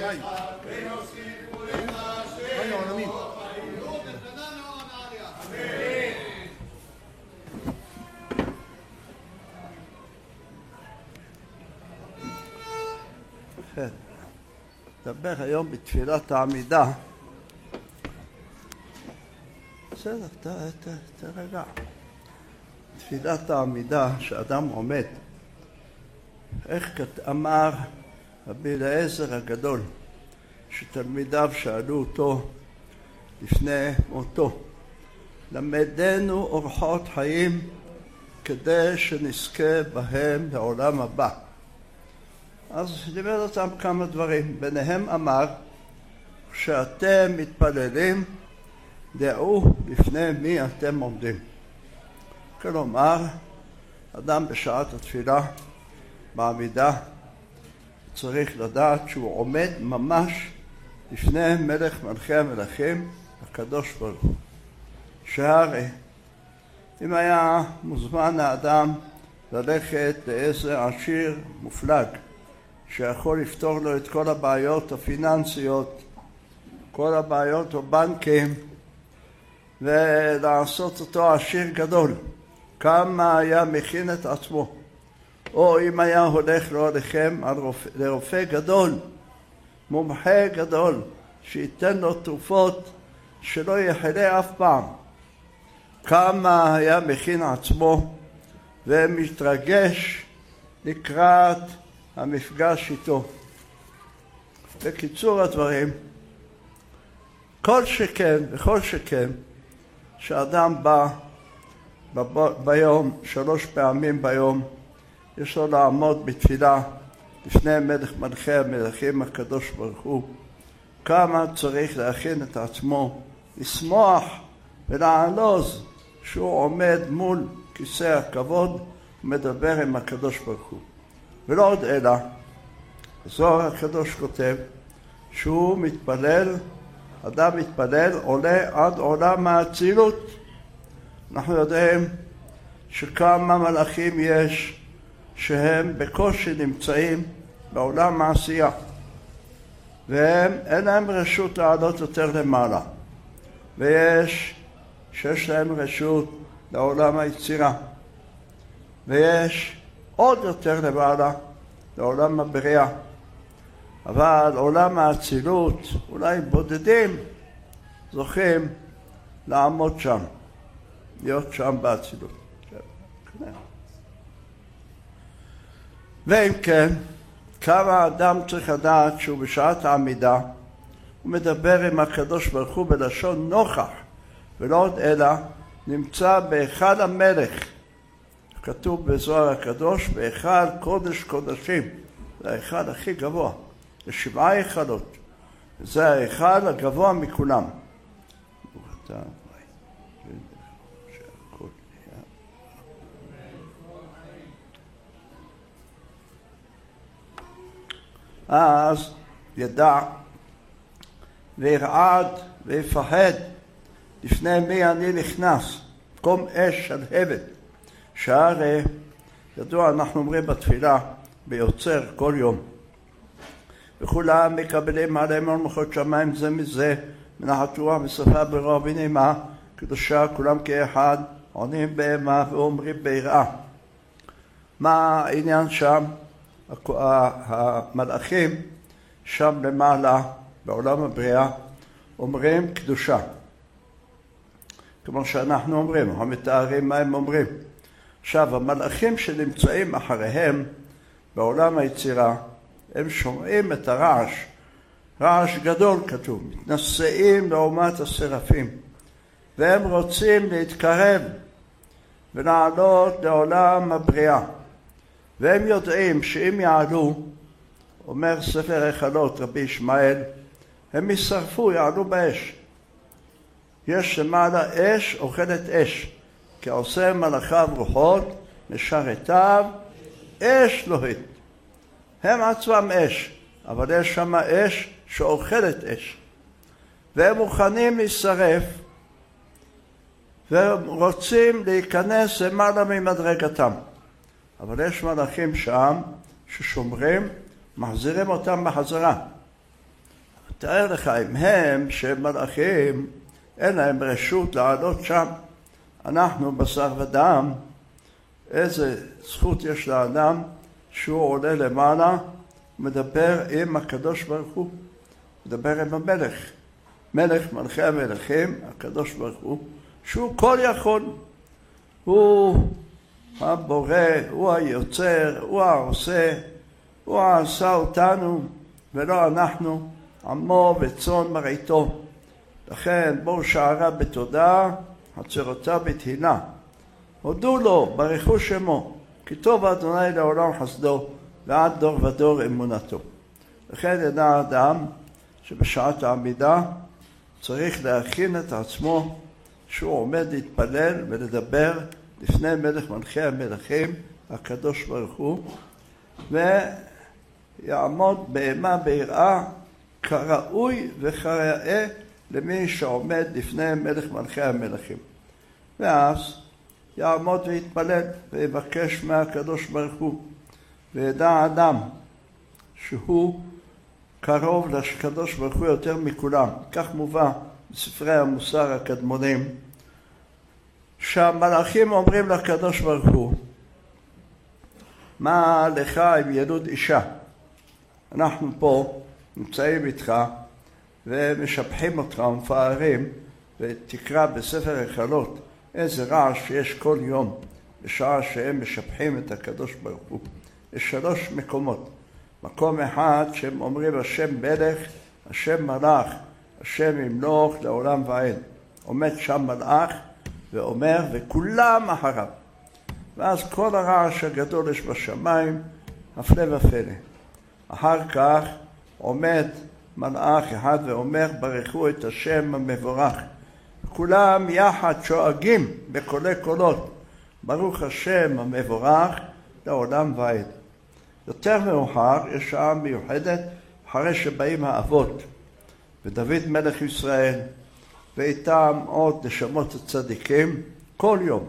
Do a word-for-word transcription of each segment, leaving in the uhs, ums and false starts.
בחיי. חיי העולמים. נדבר היום בתפילת העמידה. בסדר, תרגע. תפילת העמידה שאדם עומד. איך אמר רבי אליעזר הגדול, שתלמידיו שאלו אותו לפני מותו, למדנו אורחות חיים כדי שנזכה בהם לעולם הבא. אז דיבר אותם כמה דברים, ביניהם אמר, כשאתם מתפללים, דעו לפני מי אתם עומדים. כלומר, אדם בשעת התפילה, בעמידה, צריך לדעת שהוא עומד ממש לפני מלך מלכי המלכים, הקדוש ברוך הוא. שהרי, אם היה מוזמן האדם ללכת לאיזה עשיר מופלג, שיכול לפתור לו את כל הבעיות הפיננסיות, כל הבעיות בבנקים, ולעשות אותו עשיר גדול, כמה היה מכין את עצמו. או אם היה הולך לו עליכם לרופא גדול, מומחה גדול, שייתן לו תרופות שלא יחלה אף פעם, כמה היה מכין עצמו ומתרגש לקראת המפגש איתו. בקיצור הדברים, כל שכן וכל שכן שאדם בא ביום, שלוש פעמים ביום, יש לו לעמוד בתפילה לפני מלך מלכי המלכים הקדוש ברוך הוא, כמה צריך להכין את עצמו, לשמוח ולעלוז שהוא עומד מול כיסא הכבוד ומדבר עם הקדוש ברוך הוא. ולא עוד אלא, הזוהר הקדוש כותב שהוא מתפלל, אדם מתפלל, עולה עד עולם האצילות. אנחנו יודעים שכמה מלאכים יש שהם בקושי נמצאים בעולם העשייה, והם אין להם רשות לעלות יותר למעלה, ויש שיש להם רשות לעולם היצירה, ויש עוד יותר למעלה לעולם הבריאה. אבל עולם האצילות, אולי בודדים זוכים לעמוד שם, להיות שם באצילות. ואם כן, כמה אדם צריך לדעת שהוא בשעת העמידה, הוא מדבר עם הקדוש ברוך הוא בלשון נוכח, ולא עוד אלא נמצא בהיכל המלך. כתוב בזוהר הקדוש, בהיכל קודש קודשים, זה ההיכל הכי גבוה, זה שבעה היכלות, זה ההיכל הגבוה מכולם. אז ידע וירעד ויפחד לפני מי אני נכנס, קום אש שלהבת. שהרי ידוע, אנחנו אומרים בתפילה ביוצר כל יום, וכולם מקבלים עליהם מלכות שמיים זה מזה, מנחת רוח ושפה ברוח ונעימה קדושה, כולם כאחד עונים בהמה ואומרים ביראה. מה העניין שם? המלאכים שם למעלה בעולם הבריאה אומרים קדושה, כמו שאנחנו אומרים, המתארים מה הם אומרים. עכשיו, המלאכים שנמצאים אחריהם בעולם היצירה, הם שומעים את הרעש, רעש גדול כתוב, מתנשאים לעומת הסרפים, והם רוצים להתקרב ולעלות לעולם הבריאה. והם יודעים שאם יעלו, אומר ספר היכלות רבי ישמעאל, הם ישרפו, יעלו באש. יש למעלה אש אוכלת אש, כי עושה מלאכיו רוחות, משרתיו אש לוהט. הם עצמם אש, אבל יש שם אש שאוכלת אש. והם מוכנים להישרף, והם רוצים להיכנס למעלה ממדרגתם. אבל יש מלאכים שם ששומרים, מחזירים אותם בחזרה. תאר לך אם הם שמלאכים אין להם רשות לעלות שם, אנחנו בשר ודם, איזה זכות יש לאדם שהוא עולה למעלה, מדבר עם הקדוש ברוך הוא, מדבר עם המלך, מלך מלכי המלכים, הקדוש ברוך הוא, שהוא כל יכול, הוא הבורא, הוא היוצר, הוא העושה, הוא העשה אותנו ולא אנחנו, עמו וצאן מרעיתו. לכן בואו שערה בתודה, עצרותיו בתהילה. הודו לו, ברכו שמו, כי טוב אדוני לעולם חסדו, ועד דור ודור אמונתו. לכן ידע האדם שבשעת העמידה צריך להכין את עצמו שהוא עומד להתפלל ולדבר לפני מלך מלכי המלכים, הקדוש ברוך הוא, ויעמוד באימה ביראה כראוי וכראה למי שעומד לפני מלך מלכי המלכים. ואז יעמוד ויתפלל ויבקש מהקדוש ברוך הוא, וידע האדם שהוא קרוב לקדוש ברוך הוא יותר מכולם. כך מובא בספרי המוסר הקדמונים, שהמלאכים אומרים לקדוש ברוך הוא, מה לך עם ילוד אישה? אנחנו פה נמצאים איתך ומשבחים אותך ומפארים, ותקרא בספר החלות איזה רעש שיש כל יום בשעה שהם משבחים את הקדוש ברוך הוא. יש שלוש מקומות. מקום אחד שהם אומרים השם מלך, השם מלך, השם ימלוך לעולם ועד. עומד שם מלאך ואומר וכולם אחריו. ואז כל הרעש הגדול יש בשמיים, הפלא ופלא. אחר כך עומד מלאך אחד ואומר ברכו את השם המבורך. כולם יחד שואגים בקולי קולות, ברוך השם המבורך לעולם ועד. יותר מאוחר יש שעה מיוחדת אחרי שבאים האבות ודוד מלך ישראל ואיתם עוד נשמות הצדיקים, כל יום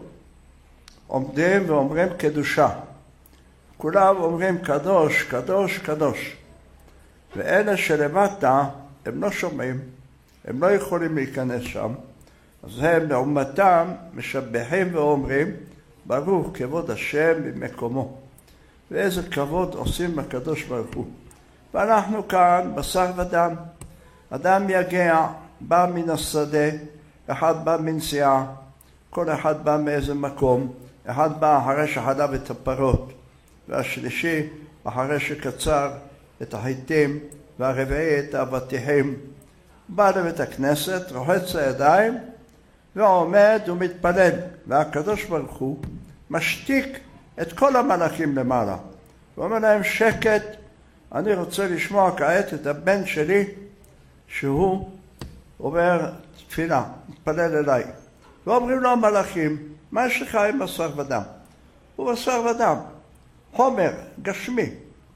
עומדים ואומרים קדושה. כולם אומרים קדוש, קדוש, קדוש. ואלה שלמטה הם לא שומעים, הם לא יכולים להיכנס שם, אז הם לעומתם משבחים ואומרים ברוך כבוד השם במקומו. ואיזה כבוד עושים לקדוש ברוך הוא. ואנחנו כאן בשר ודם. אדם יגע, בא מן השדה, אחד בא מנסיעה, כל אחד בא מאיזה מקום, אחד בא אחרי שחלב את הפרות, והשלישי אחרי שקצר את החיטים, והרביעי את האבטיחים. בא לבית הכנסת, רוחץ הידיים, ועומד ומתפלל. והקדוש ברוך הוא משתיק את כל המלאכים למעלה. ואומר להם שקט, אני רוצה לשמוע כעת את הבן שלי, שהוא אומר תפילה, מתפלל אליי. ואומרים לו המלאכים, מה יש לך עם בשר ודם? הוא בשר ודם, חומר, גשמי.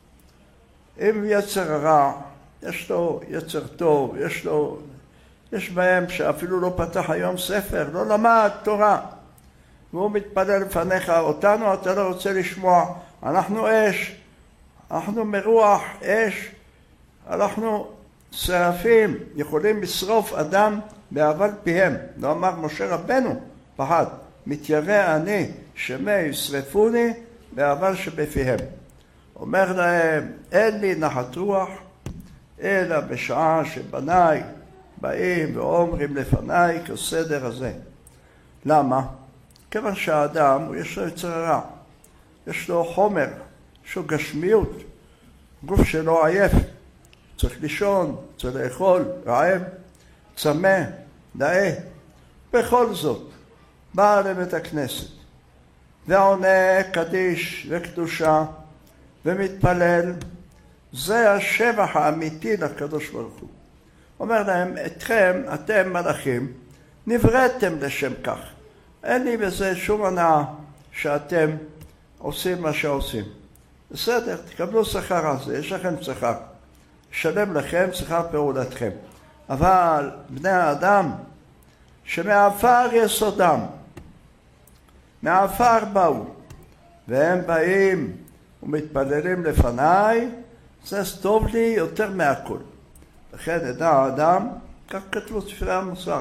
אם יצר הרע, יש לו יצר טוב, יש לו, יש בהם שאפילו לא פתח היום ספר, לא למד תורה. והוא מתפלל לפניך, אותנו אתה לא רוצה לשמוע, אנחנו אש, אנחנו מרוח אש, אנחנו שרפים, יכולים לשרוף אדם באבל פיהם. לא אמר משה רבנו, פחד, מתיירא אני שמא ישרפוני באבל שבפיהם. אומר להם, אין לי נחת רוח, אלא בשעה שבניי באים ואומרים לפניי כסדר הזה. למה? כיוון שהאדם, יש לו יצר רע, יש לו חומר, יש לו גשמיות, גוף שלו עייף, צריך לישון, צריך לאכול, רעב, צמא, נאה. בכל זאת, בא לבית הכנסת, ועונה קדיש וקדושה, ומתפלל. זה השבח האמיתי לקדוש ברוך הוא. אומר להם, אתכם, אתם מלאכים, נבראתם לשם כך. אין לי בזה שום הנאה שאתם עושים מה שעושים. בסדר, תקבלו שכר על זה, יש לכם שכר. שלם לכם שכר פעולתכם. אבל בני האדם שמעפר יסודם, מעפר באו, והם באים ומתפללים לפניי, זה טוב לי יותר מהכל. לכן ידע האדם, כך כתבו ספרי המוסר,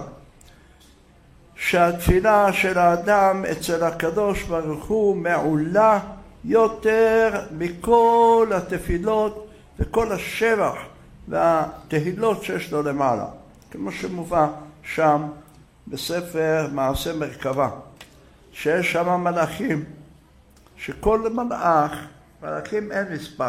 שהתפילה של האדם אצל הקדוש ברוך הוא מעולה יותר מכל התפילות וכל השבח והתהילות שיש לו למעלה, כמו שמובא שם בספר מעשה מרכבה, שיש שם מלאכים, שכל מלאך, מלאכים אין מספר,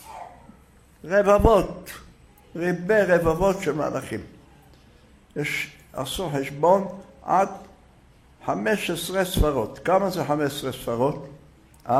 רבבות, ריבי רבבות של מלאכים. יש עשו חשבון עד חמש עשרה ספרות. כמה זה חמש עשרה ספרות? אה?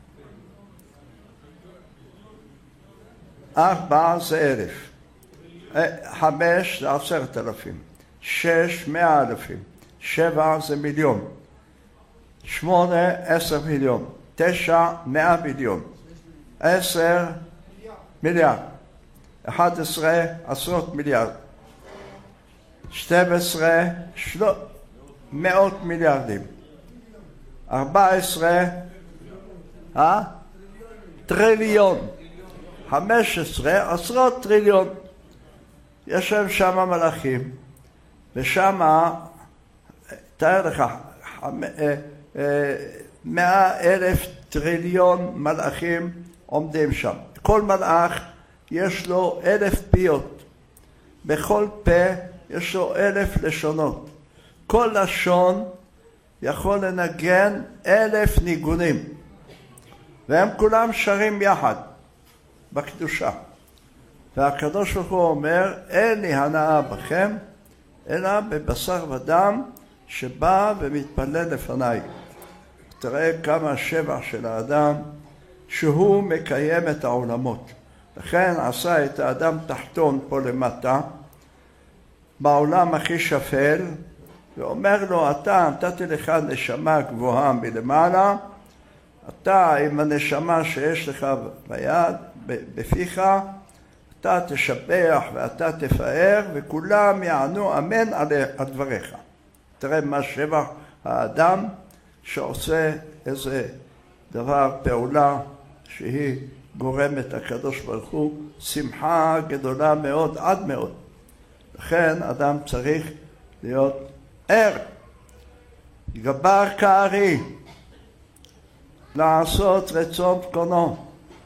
ארבע זה אלף. חמש זה עשרת אלפים. שש מאה אלפים. שבע זה מיליון. שמונה עשר מיליון. תשע מאה מיליון. עשר מיליארד. אחד עשרה עשרות מיליארד. שתים עשרה שלוש מאות מיליארדים. ארבע עשרה אה? טריליון. חמש עשרה עשרות טריליון. יש להם שם מלאכים, ושם תאר לך מאה אלף טריליון מלאכים עומדים שם. כל מלאך יש לו אלף פיות, בכל פה יש לו אלף לשונות. כל לשון יכול לנגן אלף ניגונים, והם כולם שרים יחד בקדושה. והקדוש ברוך הוא אומר, אין לי הנאה בכם, אלא בבשר ודם שבא ומתפלל לפניי. תראה כמה השבח של האדם שהוא מקיים את העולמות. לכן עשה את האדם תחתון פה למטה, בעולם הכי שפל, ואומר לו, אתה נתתי לך נשמה גבוהה מלמעלה, אתה עם הנשמה שיש לך ביד, בפיך, אתה תשבח ואתה תפאר, וכולם יענו אמן על דבריך. תראה מה שבח האדם שעושה איזה דבר, פעולה שהיא גורמת הקדוש ברוך הוא שמחה גדולה מאוד עד מאוד. לכן אדם צריך להיות ער, גבר כארי, לעשות רצון קונו,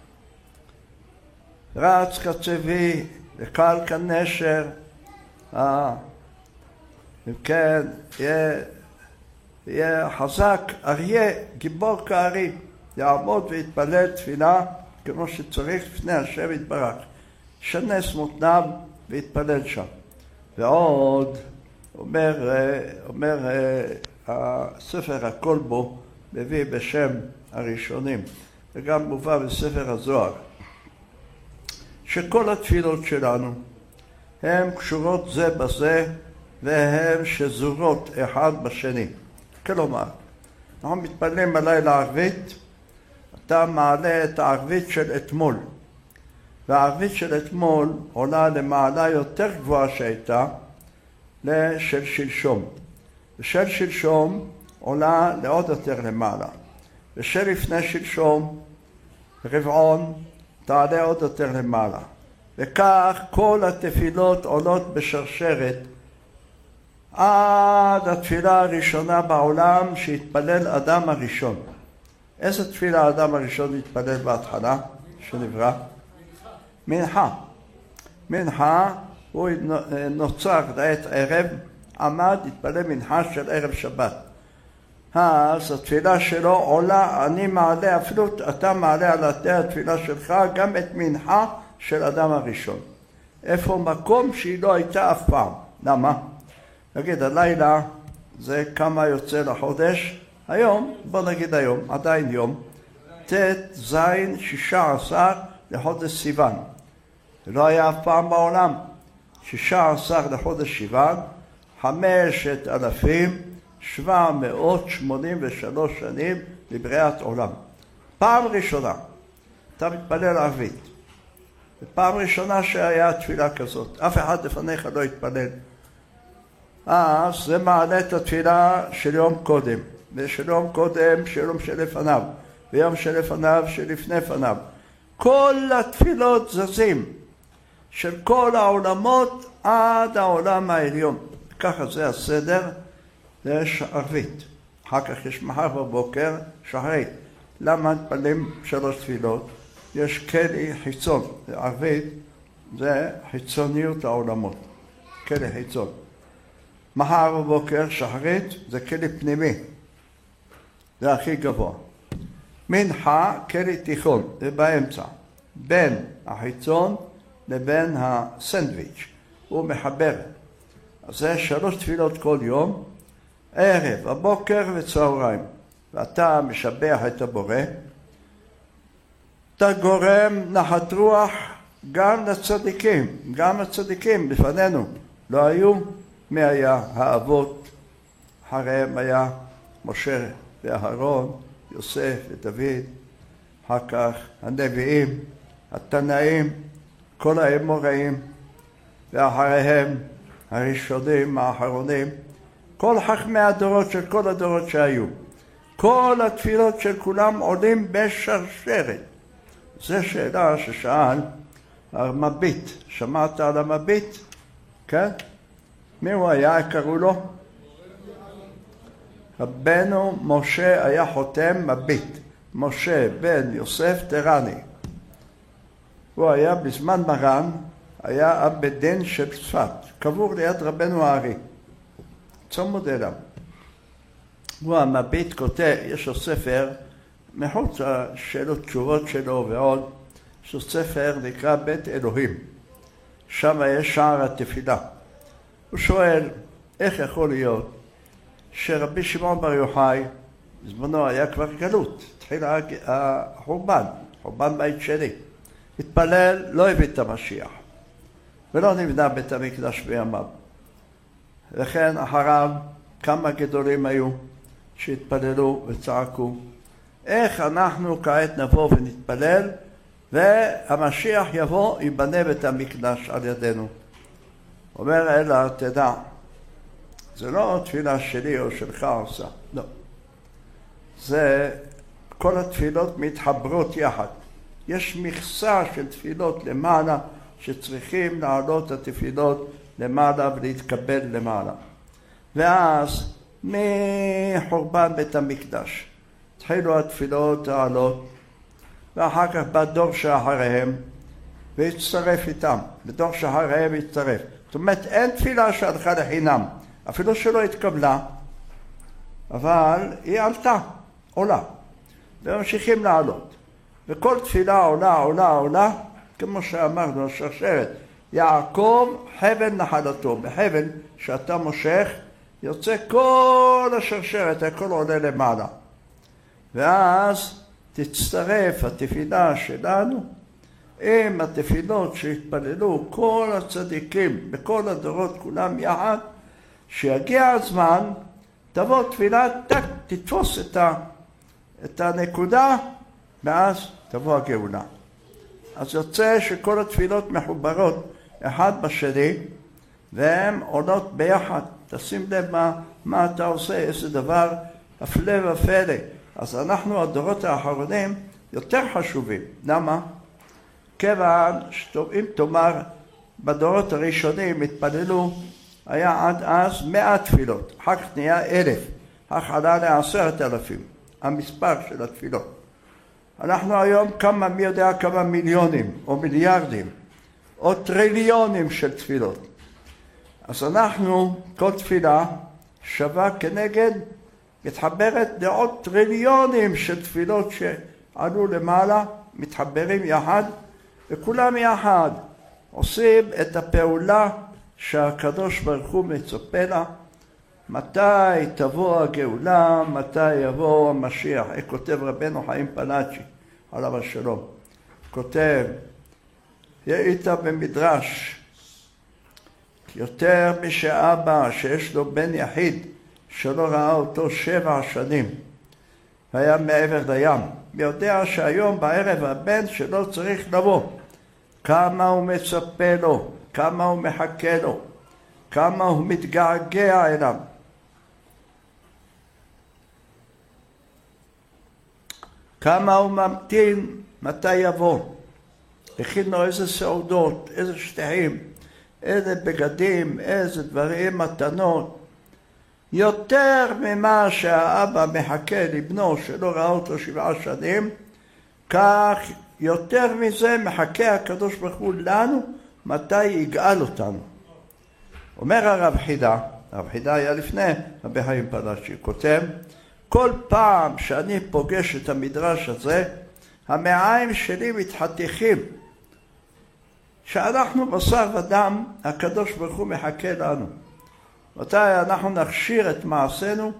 רץ כצבי וקל כנשר. אה, אם כן יהיה, יהיה חזק אריה, גיבור כארי, יעמוד ויתפלל תפילה כמו שצריך לפני השם יתברך, שנס מותניו ויתפלל שם. ועוד אומר, אומר הספר הכל בו, מביא בשם הראשונים, וגם מובא בספר הזוהר, שכל התפילות שלנו הן קשורות זה בזה, והן שזורות אחד בשני. כלומר, אנחנו מתפללים בלילה הערבית, אתה מעלה את הערבית של אתמול, והערבית של אתמול עולה למעלה יותר גבוהה שהייתה לשל שלשום, ושל שלשום עולה לעוד יותר למעלה, ושל לפני שלשום רבעון תעלה עוד יותר למעלה, וכך כל התפילות עולות בשרשרת עד התפילה הראשונה בעולם שהתפלל אדם הראשון. איזה תפילה האדם הראשון התפלל בהתחלה שנברא? מנחה. מנחה, הוא נוצר לעת ערב, עמד, התפלל מנחה של ערב שבת. אז התפילה שלו עולה, אני מעלה, אפילו אתה מעלה על התפילה שלך גם את מנחה של אדם הראשון. איפה מקום שהיא לא הייתה אף פעם. למה? נגיד הלילה זה כמה יוצא לחודש, היום, בוא נגיד היום, עדיין יום, תת זין שישה עשר לחודש סיוון. זה לא היה אף פעם בעולם. שישה עשר לחודש סיוון, חמשת אלפים שבע מאות שמונים ושלוש שנים לבריאת עולם. פעם ראשונה, אתה מתפלל ערבית. פעם ראשונה שהיה תפילה כזאת, אף אחד לפניך לא התפלל. אז זה מעלה את התפילה של יום קודם, ושל יום קודם של יום שלפניו, ויום שלפניו שלפני פניו. כל התפילות זזים, של כל העולמות עד העולם העליון. ככה זה הסדר, יש ערבית. אחר כך יש מחר בבוקר שחרית. למה מתפללים שלוש תפילות? יש כלי חיצון. ערבית זה חיצוניות העולמות. כלי חיצון. מחר בבוקר שחרית זה כלי פנימי. זה הכי גבוה. מנחה כלי תיכון, זה באמצע. בין החיצון לבין הסנדוויץ'. הוא מחבר. אז זה שלוש תפילות כל יום. ערב, הבוקר וצהריים. ואתה משבח את הבורא. אתה גורם נחת רוח גם לצדיקים. גם לצדיקים לפנינו. לא היו מי היה האבות. אחריהם היה משה ואהרון, יוסף ודוד. אחר כך הנביאים, התנאים, כל האמוראים. ואחריהם הראשונים, האחרונים. כל חכמי הדורות של כל הדורות שהיו. כל התפילות של כולם עולים בשרשרת. זו שאלה ששאל המביט. שמעת על המביט? כן? מי הוא היה? קראו לו? רבנו משה היה חותם מביט. משה בן יוסף תרני. הוא היה בזמן מרן, היה אב בית דין של צפת. קבור ליד רבנו הארי. צמוד אליו. הוא המביט כותב, יש לו ספר, מחוץ לשאלות תשובות שלו ועוד, יש לו ספר נקרא בית אלוהים. שם יש שער התפילה. הוא שואל, איך יכול להיות שרבי שמעון בר יוחאי, בזמנו היה כבר גלות, התחיל החורבן, חורבן בית שני. התפלל, לא הביא את המשיח, ולא נבנה בית המקדש בימיו. לכן אחריו כמה גדולים היו שהתפללו וצעקו, איך אנחנו כעת נבוא ונתפלל והמשיח יבוא ייבנה בית המקדש על ידינו. אומר אלא תדע, זה לא תפילה שלי או שלך עושה, לא. זה כל התפילות מתחברות יחד. יש מכסה של תפילות למעלה שצריכים לעלות התפילות למעלה ולהתקבל למעלה. ואז מחורבן בית המקדש התחילו התפילות העלות, ואחר כך בא דור שאחריהם והצטרף איתם, ודור שאחריהם הצטרף. זאת אומרת, אין תפילה שהלכה לחינם, אפילו שלא התקבלה, אבל היא עלתה, עולה, וממשיכים לעלות. וכל תפילה עולה, עולה, עולה, כמו שאמרנו, השרשרת. יעקב חבל נחלתו, בחבל שאתה מושך, יוצא כל השרשרת, הכל עולה למעלה. ואז תצטרף התפילה שלנו עם התפילות שהתפללו כל הצדיקים בכל הדורות כולם יחד, שיגיע הזמן, תבוא תפילה, טק, תתפוס את, ה, את הנקודה, ואז תבוא הגאולה. אז יוצא שכל התפילות מחוברות אחד בשני, והן עולות ביחד. תשים לב מה, מה אתה עושה, איזה דבר הפלא ופלא. אז אנחנו, הדורות האחרונים, יותר חשובים. למה? כיוון שאם תאמר, בדורות הראשונים התפללו, היה עד אז מאה תפילות. אחר כך נהיה אלף. אחר כך עלה לעשרת אלפים. המספר של התפילות. אנחנו היום כמה, מי יודע כמה מיליונים, או מיליארדים, או טריליונים של תפילות. אז אנחנו, כל תפילה שווה כנגד, מתחברת לעוד טריליונים של תפילות שעלו למעלה, מתחברים יחד, וכולם יחד עושים את הפעולה שהקדוש ברוך הוא מצפה לה. מתי תבוא הגאולה, מתי יבוא המשיח. איך כותב רבנו חיים פלאצ'י, עליו השלום. כותב, היית במדרש, יותר משאבא שיש לו בן יחיד, שלא ראה אותו שבע שנים, והיה מעבר לים. ויודע שהיום בערב הבן שלו צריך לבוא. כמה הוא מצפה לו, כמה הוא מחכה לו, כמה הוא מתגעגע אליו. כמה הוא ממתין, מתי יבוא. הכינו איזה סעודות, איזה שטחים, איזה בגדים, איזה דברים, מתנות. יותר ממה שהאבא מחכה לבנו שלא ראה אותו שבעה שנים, כך יותר מזה מחכה הקדוש ברוך הוא לנו מתי יגאל אותנו. אומר הרב חידה, הרב חידה היה לפני רבי חיים פלאשי, כותב, כל פעם שאני פוגש את המדרש הזה, המעיים שלי מתחתיכים. שאנחנו בשר ודם, הקדוש ברוך הוא מחכה לנו. מתי אנחנו נכשיר את מעשינו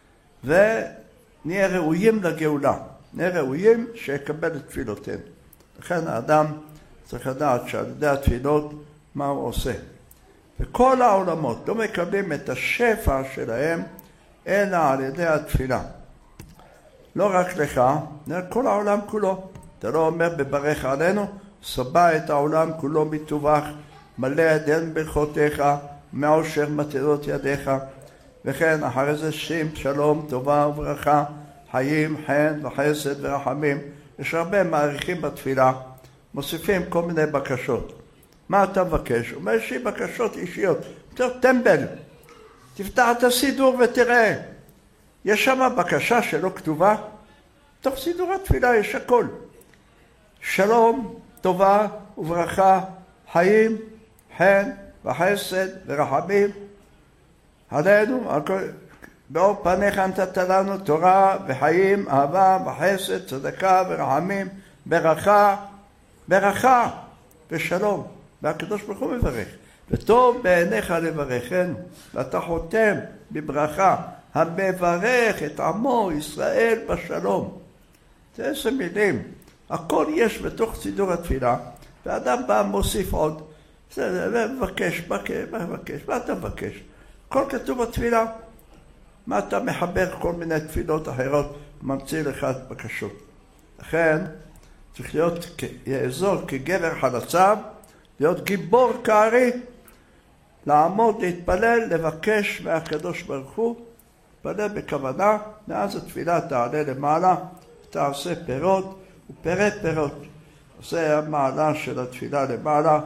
ונהיה ראויים לגאולה. נהיה ראויים שיקבל את תפילותינו. לכן האדם צריך לדעת שעל ידי התפילות מה הוא עושה. וכל העולמות לא מקבלים את השפע שלהם אלא על ידי התפילה. לא רק לך, אלא כל העולם כולו. אתה לא אומר בברך עלינו, סבא את העולם כולו מטובח, מלא ידן ברכותיך, מעושר מתנות ידיך, וכן אחרי זה שים, שלום, טובה וברכה, חיים, חן וחסד ורחמים. יש הרבה מעריכים בתפילה, מוסיפים כל מיני בקשות. מה אתה מבקש? הוא אומר, יש לי בקשות אישיות. יותר טמבל, תפתח את הסידור ותראה. יש שם בקשה שלא כתובה, תוך סידור התפילה יש הכל. שלום, טובה וברכה, חיים, חן וחסד ורחמים. עלינו, באור פניך נתת לנו תורה וחיים, אהבה וחסד, צדקה ורחמים, ברכה, ברכה ושלום. והקדוש ברוך הוא מברך. וטוב בעיניך לברכנו, ואתה חותם בברכה, המברך את עמו ישראל בשלום. זה איזה מילים. הכל יש בתוך סידור התפילה, ואדם בא מוסיף עוד. זה מבקש, מבקש, מה אתה מבקש? הכל כתוב בתפילה. מה אתה מחבר כל מיני תפילות אחרות, ממציא לך את בקשות. לכן צריך להיות, יעזור כגבר חלציו, להיות גיבור כארי, לעמוד, להתפלל, לבקש מהקדוש ברוך הוא, להתפלל בכוונה, ואז התפילה תעלה למעלה, תעשה פירות ופרט פירות. זה המעלה של התפילה למעלה,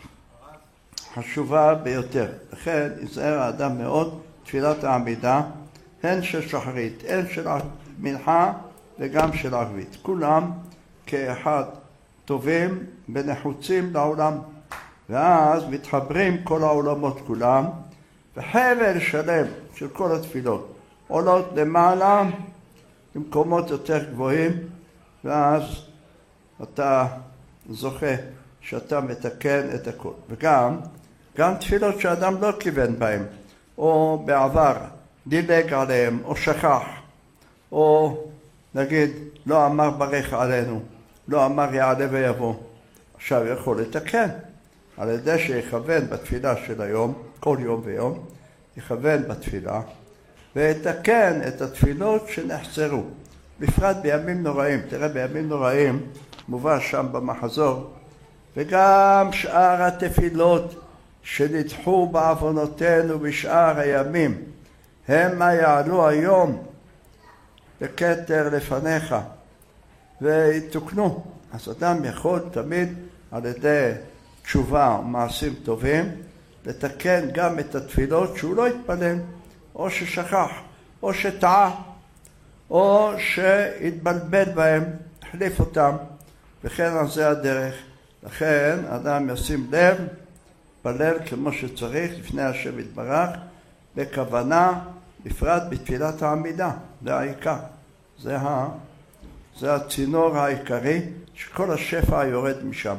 חשובה ביותר. לכן יזהר האדם מאוד תפילת העמידה, הן של שחרית, הן של מנחה וגם של ערבית. כולם כאחד טובים ונחוצים לעולם. ואז מתחברים כל העולמות כולם, וחבל שלם של כל התפילות עולות למעלה למקומות יותר גבוהים, ואז אתה זוכה שאתה מתקן את הכל. וגם גם תפילות שאדם לא כיוון בהם, או בעבר דילג עליהם, או שכח, או נגיד לא אמר ברך עלינו, לא אמר יעלה ויבוא, עכשיו יכול לתקן. על ידי שיכוון בתפילה של היום, כל יום ויום, יכוון בתפילה, ויתקן את התפילות שנחסרו, בפרט בימים נוראים. תראה, בימים נוראים, מובא שם במחזור, וגם שאר התפילות שנדחו בעוונותינו בשאר הימים, המה יעלו היום בכתר לפניך, ויתוקנו. אז אדם יכול תמיד על ידי תשובה ומעשים טובים, לתקן גם את התפילות שהוא לא התפלל, או ששכח, או שטעה, או שהתבלבל בהם, החליף אותם, וכן על זה הדרך. לכן אדם ישים לב, פלל כמו שצריך לפני השם יתברך, בכוונה, בפרט בתפילת העמידה. זה העיקר. זה, ה... זה הצינור העיקרי, שכל השפע יורד משם.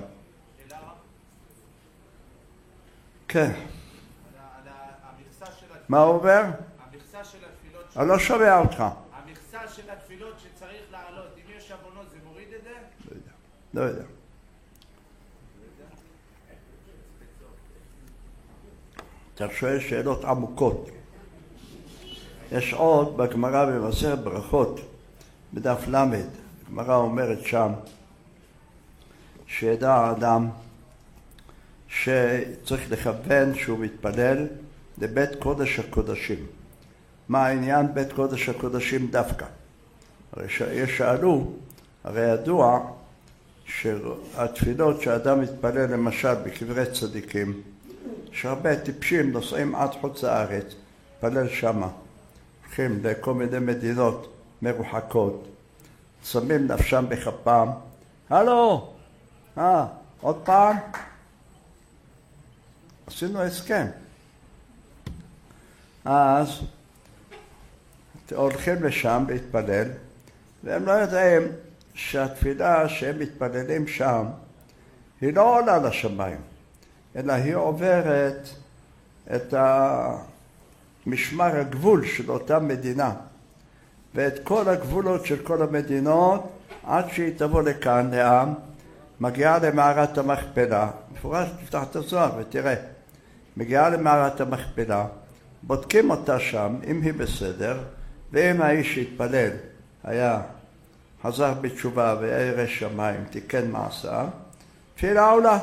כן. מה עובר? המכסה של התפילות... אני לא שומע אותך. המכסה של התפילות שצריך לעלות, אם יש עוונות זה מוריד את זה? לא יודע. לא יודע. אתה שואל שאלות עמוקות. יש עוד בגמרא במסכת ברכות, בדף למד, הגמרא אומרת שם, שידע האדם שצריך לכוון שהוא מתפלל לבית קודש הקודשים. מה העניין בית קודש הקודשים דווקא? הרי שאלו, הרי ידוע שהתפילות שאדם מתפלל למשל בקברי צדיקים, שהרבה טיפשים נוסעים עד חוץ לארץ, מתפלל שמה, הולכים לכל מיני מדינות מרוחקות, שמים נפשם בכפם, הלו, אה, עוד פעם? עשינו הסכם. אז הולכים לשם להתפלל, והם לא יודעים שהתפילה שהם מתפללים שם היא לא עולה לשמיים, אלא היא עוברת את משמר הגבול של אותה מדינה, ואת כל הגבולות של כל המדינות, עד שהיא תבוא לכאן, לעם, מגיעה למערת המכפלה, מפורש תפתח את הזוהר ותראה, מגיעה למערת המכפלה, בודקים אותה שם, אם היא בסדר, ואם האיש שהתפלל היה חזר בתשובה והיה ירא שמיים, תיקן מעשה, תפילה עולה.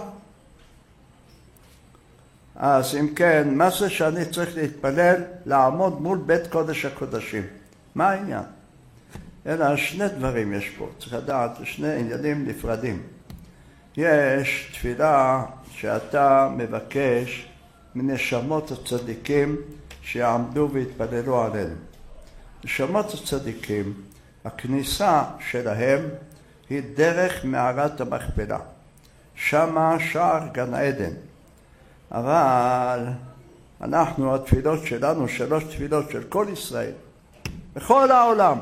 אז אם כן, מה זה שאני צריך להתפלל? לעמוד מול בית קודש הקודשים. מה העניין? אלא שני דברים יש פה, צריך לדעת, שני עניינים נפרדים. יש תפילה שאתה מבקש מנשמות הצדיקים שיעמדו והתפללו עלינו. נשמות הצדיקים, הכניסה שלהם היא דרך מערת המכפלה. שמה שער גן עדן. אבל אנחנו, התפילות שלנו, שלוש תפילות של כל ישראל, בכל העולם,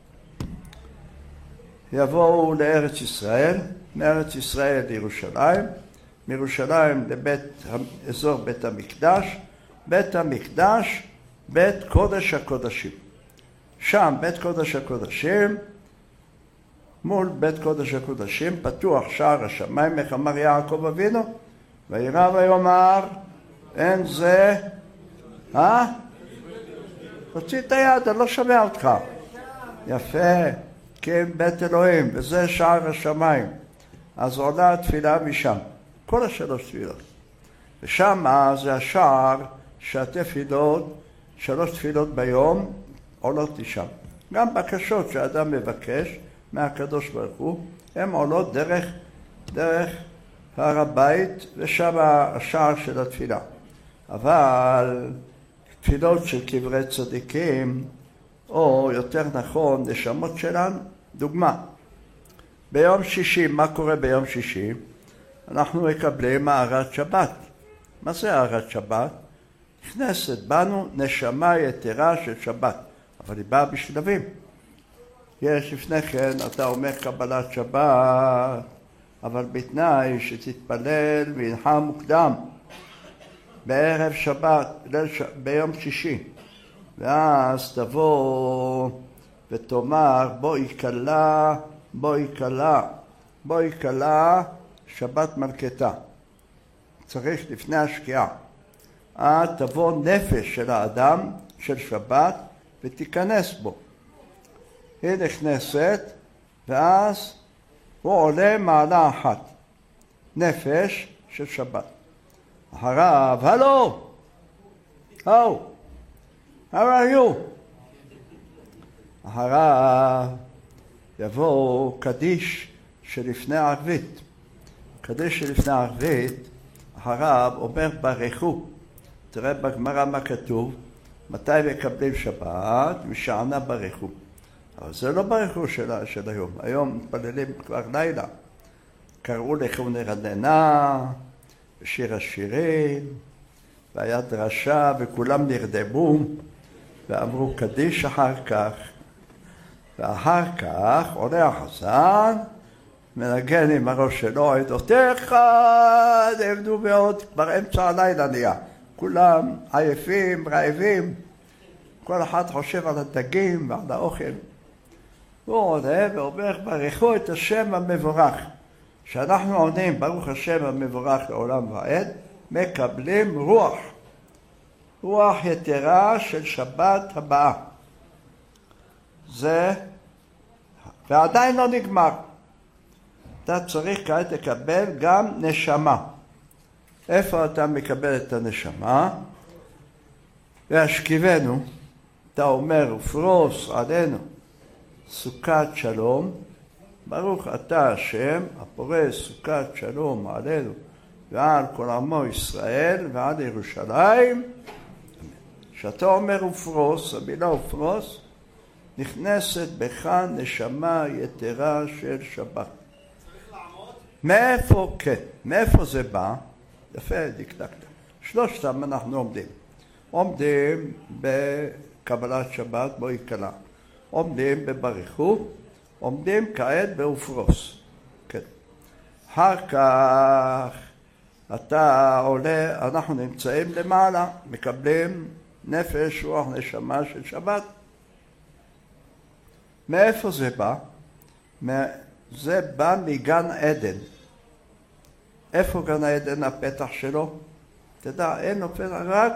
יבואו לארץ ישראל, מארץ ישראל לירושלים, מירושלים לבית, אזור בית המקדש, בית המקדש, בית קודש הקודשים. שם בית קודש הקודשים, מול בית קודש הקודשים, פתוח שער השמיים, איך אמר יעקב אבינו, וירא ויאמר, אין זה, אה? תוציא את היד, אני לא שומע אותך. יפה, כי הם בית אלוהים, וזה שער השמיים. אז עולה התפילה משם, כל השלוש תפילות. ושם זה השער שהתפילות, שלוש תפילות ביום, עולות לשם. גם בקשות שאדם מבקש מהקדוש ברוך הוא, הן עולות דרך, דרך הר הבית, ושם השער של התפילה. אבל תפילות של קברי צדיקים, או יותר נכון, נשמות שלנו, דוגמה. ביום שישי, מה קורה ביום שישי? אנחנו מקבלים מערת שבת. מה זה מערת שבת? נכנסת בנו נשמה יתרה של שבת, אבל היא באה בשלבים. יש לפני כן, אתה אומר קבלת שבת, אבל בתנאי שתתפלל מנחה מוקדם, בערב שבת, ש... ביום שישי, ואז תבוא ותאמר בואי קלה, בואי קלה, בואי קלה שבת מלכתה. צריך לפני השקיעה. אז תבוא נפש של האדם של שבת ותיכנס בו. היא נכנסת ואז הוא עולה מעלה אחת. נפש של שבת. אחריו, הלו! How? How are you? אחריו יבוא קדיש שלפני הערבית. קדיש שלפני הערבית, אחריו אומר ברכו. תראה בגמרא מה כתוב, מתי מקבלים שבת? משענה ברכו. אבל זה לא ברכו של, של היום. היום מתפללים כבר לילה. קראו לכו נרננה, בשיר השירים, והיה דרשה וכולם נרדמו ואמרו קדיש אחר כך. ואחר כך עולה החזן, מנגן עם הראש שלו, עדותיך נעבדו מאוד, כבר אמצע הלילה נהיה. כולם עייפים, רעבים, כל אחד חושב על הדגים ועל האוכל. הוא עולה ואומר, ברכו את השם המבורך. כשאנחנו עונים, ברוך השם המבורך לעולם ועד, מקבלים רוח. רוח יתרה של שבת הבאה. זה, ועדיין לא נגמר. אתה צריך כעת לקבל גם נשמה. איפה אתה מקבל את הנשמה? והשכיבנו, אתה אומר, ופרוס עלינו סוכת שלום, ברוך אתה השם, הפורש סוכת שלום עלינו ועל כל עמו ישראל ועל ירושלים. כשאתה אומר ופרוס, המילה ופרוס, נכנסת בך נשמה יתרה של שבת. צריך לעמוד? מאיפה, כן, מאיפה זה בא? יפה, דקדקת. שלושתם אנחנו עומדים. עומדים בקבלת שבת, בו יקלה. עומדים בברכו, עומדים כעת באופרוס. כן. אחר כך אתה עולה, אנחנו נמצאים למעלה, מקבלים נפש, רוח, נשמה של שבת. מאיפה זה בא? זה בא מגן עדן. איפה גן עדן הפתח שלו? תדע, אין לו פתח, רק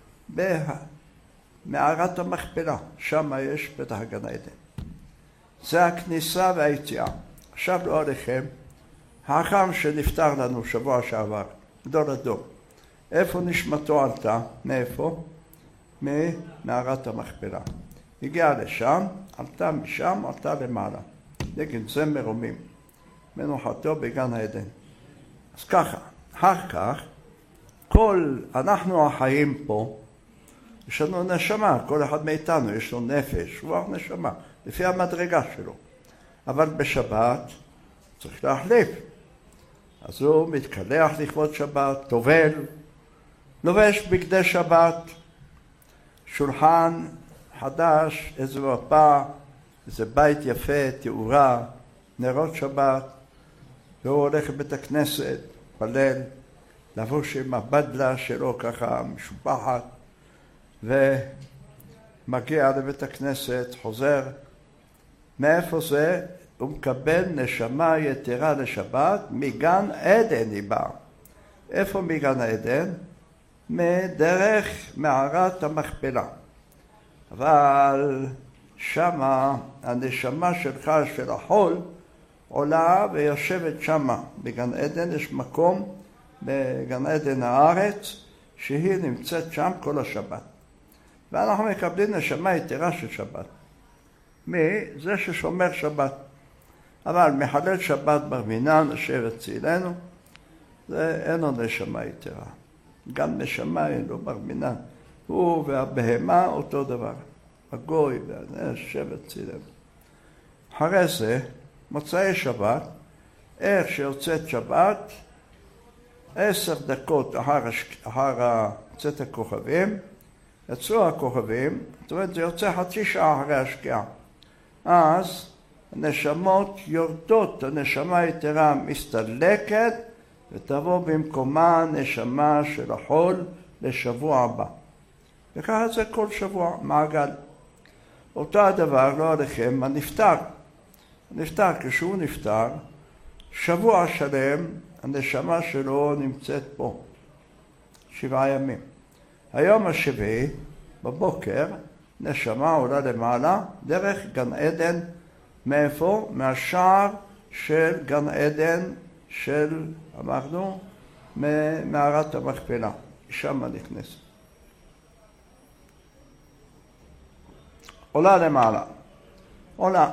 במערת המכפלה. שם יש פתח גן עדן. זה הכניסה והיציאה. עכשיו לא עליכם. החכם שנפטר לנו שבוע שעבר, דור הדור. איפה נשמתו עלתה? מאיפה? ממערת המכפלה. הגיעה לשם, עלתה משם, עלתה למעלה. נגד זה מרומים. מנוחתו בגן העדן. אז ככה, אחר כך, כל, אנחנו החיים פה, יש לנו נשמה, כל אחד מאיתנו, יש לו נפש, רוח נשמה, לפי המדרגה שלו. אבל בשבת צריך להחליף. אז הוא מתקלח לכבוד שבת, טובל, לובש בגדי שבת, שולחן חדש, איזו מפה, איזה בית יפה, תאורה, נרות שבת, והוא הולך לבית הכנסת, פלל, לבוש עם הבדלה שלו ככה משופחת, ומגיע לבית הכנסת, חוזר. מאיפה זה? הוא מקבל נשמה יתרה לשבת, מגן עדן היא באה. איפה מגן עדן? מדרך מערת המכפלה. אבל שמה הנשמה שלך של החול עולה ויושבת שמה. בגן עדן יש מקום בגן עדן הארץ שהיא נמצאת שם כל השבת. ואנחנו מקבלים נשמה יתרה של שבת. מי? זה ששומר שבת. אבל מחלל שבת בר מינן אשר הצילנו, זה אין לו נשמה יתרה. גם נשמה אין לו בר מינן. הוא והבהמה אותו דבר. הגוי והאשר הצילנו. אחרי זה, מוצאי שבת, איך שיוצאת שבת, עשר דקות אחר, אחר צאת הכוכבים, יצאו הכוכבים, זאת אומרת זה יוצא חצי שעה אחרי השקיעה. אז הנשמות יורדות, הנשמה היתרה מסתלקת, ותבוא במקומה נשמה של החול לשבוע הבא. וככה זה כל שבוע, מעגל. אותו הדבר, לא עליכם, הנפטר. הנפטר, כשהוא נפטר, שבוע שלם, הנשמה שלו נמצאת פה. שבעה ימים. היום השביעי, בבוקר, נשמה עולה למעלה, דרך גן עדן, מאיפה? מהשער של גן עדן של, אמרנו, ממערת המכפלה. שם נכנסת. עולה למעלה. עולה.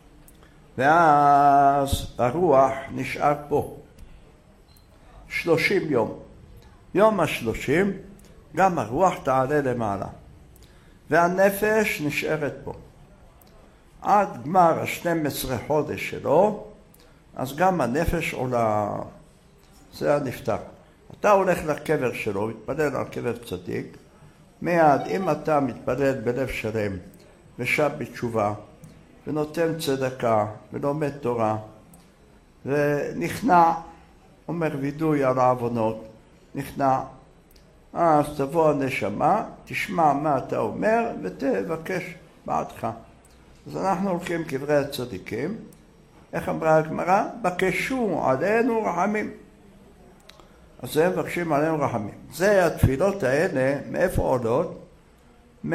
ואז הרוח נשאר פה. שלושים יום. יום השלושים, גם הרוח תעלה למעלה. והנפש נשארת פה. עד גמר ה-שנים עשר חודש שלו, אז גם הנפש עולה. זה הנפטר. אתה הולך לקבר שלו, מתפלל על קבר צדיק, מיד אם אתה מתפלל בלב שלם, ושב בתשובה, ונותן צדקה, ולומד תורה, ונכנע, אומר וידוי על העוונות, נכנע, אז תבוא הנשמה, תשמע מה אתה אומר, ותבקש בעדך. אז אנחנו הולכים קברי הצדיקים, איך אמרה הגמרא? בקשו עלינו רחמים. אז הם מבקשים עלינו רחמים. זה התפילות האלה, מאיפה עולות? מ...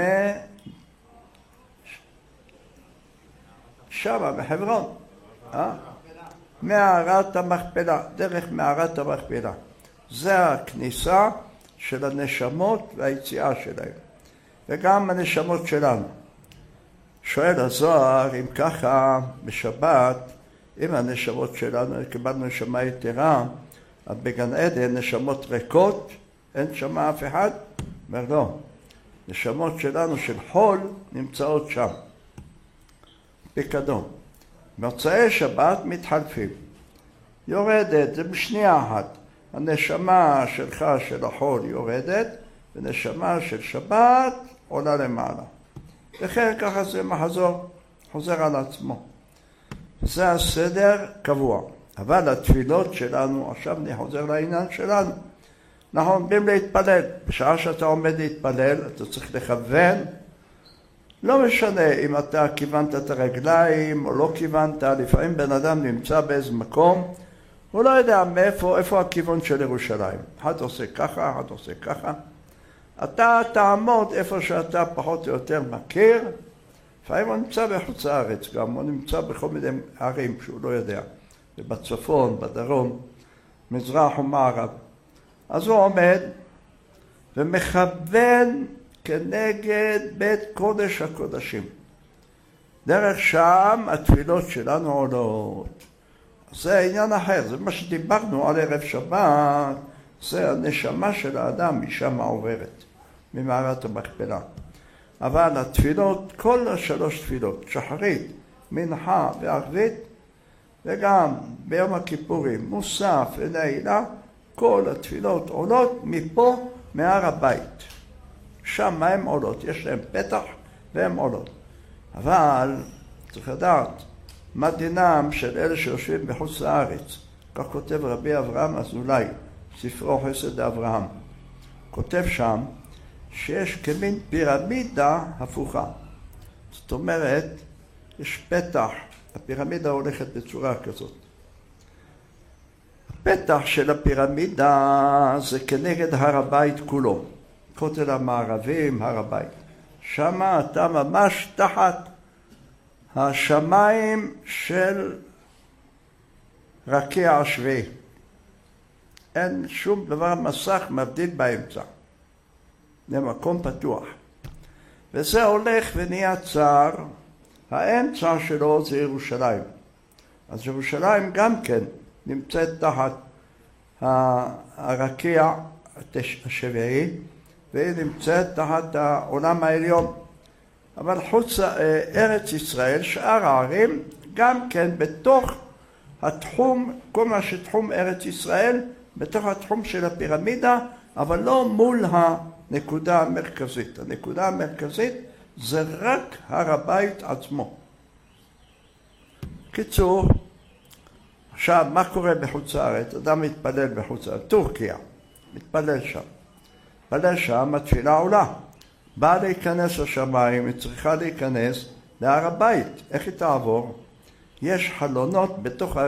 שמה, בחברון. אה? מערת המכפלה, דרך מערת המכפלה. זה הכניסה של הנשמות והיציאה שלהם. וגם הנשמות שלנו. שואל הזוהר, אם ככה בשבת אם הנשמות שלנו, קיבלנו נשמה יתרה, אז בגן עדן נשמות ריקות, אין שם אף אחד? אומר לא, נשמות שלנו של חול נמצאות שם, פיקדון. מוצאי שבת מתחלפים, יורדת, זה בשנייה אחת, הנשמה שלך של החול יורדת, ונשמה של שבת עולה למעלה. וכן ככה זה מחזור, חוזר על עצמו. זה הסדר קבוע. אבל התפילות שלנו, עכשיו אני חוזר לעניין שלנו. אנחנו עומדים להתפלל. בשעה שאתה עומד להתפלל, אתה צריך לכוון. לא משנה אם אתה כיוונת את הרגליים או לא כיוונת. לפעמים בן אדם נמצא באיזה מקום, הוא לא יודע מאיפה, איפה הכיוון של ירושלים. אחד עושה ככה, אחד עושה ככה. אתה תעמוד איפה שאתה פחות או יותר מכיר. לפעמים הוא נמצא בחוץ הארץ גם, הוא נמצא בכל מיני ערים שהוא לא יודע. בצפון, בדרום, מזרח ומערב. אז הוא עומד ומכוון כנגד בית קודש הקודשים. דרך שם התפילות שלנו עולות. זה עניין אחר, זה מה שדיברנו על ערב שבת, זה הנשמה של האדם, היא שם עוברת, ממערת המכפלה. אבל התפילות, כל השלוש תפילות, שחרית, מנחה וערבית, וגם ביום הכיפורים, מוסף ונעילה, כל התפילות עולות מפה, מהר הבית. שם הן עולות, יש להם פתח והן עולות. אבל צריך לדעת, מה דינם של אלה שיושבים בחוץ לארץ? כך כותב רבי אברהם אזולאי, ספרו חסד אברהם. כותב שם שיש כמין פירמידה הפוכה. זאת אומרת, יש פתח, הפירמידה הולכת בצורה כזאת. הפתח של הפירמידה זה כנגד הר הבית כולו. כותל המערבים, הר הבית. שם אתה ממש תחת השמיים של רקיע השביעי. אין שום דבר מסך מבדיל באמצע. זה מקום פתוח. וזה הולך ונהיה צר, האמצע שלו זה ירושלים. אז ירושלים גם כן נמצאת תחת הרקיע השביעי, והיא נמצאת תחת העולם העליון. אבל חוץ ארץ ישראל, שאר הערים, גם כן בתוך התחום, כל מה שתחום ארץ ישראל, בתוך התחום של הפירמידה, אבל לא מול הנקודה המרכזית. הנקודה המרכזית זה רק הר הבית עצמו. קיצור, עכשיו, מה קורה בחוץ לארץ? אדם מתפלל בחוץ לארץ, טורקיה, מתפלל שם. מתפלל שם, התפילה עולה. באה להיכנס לשמיים, היא צריכה להיכנס להר הבית. איך היא תעבור? יש חלונות בתוך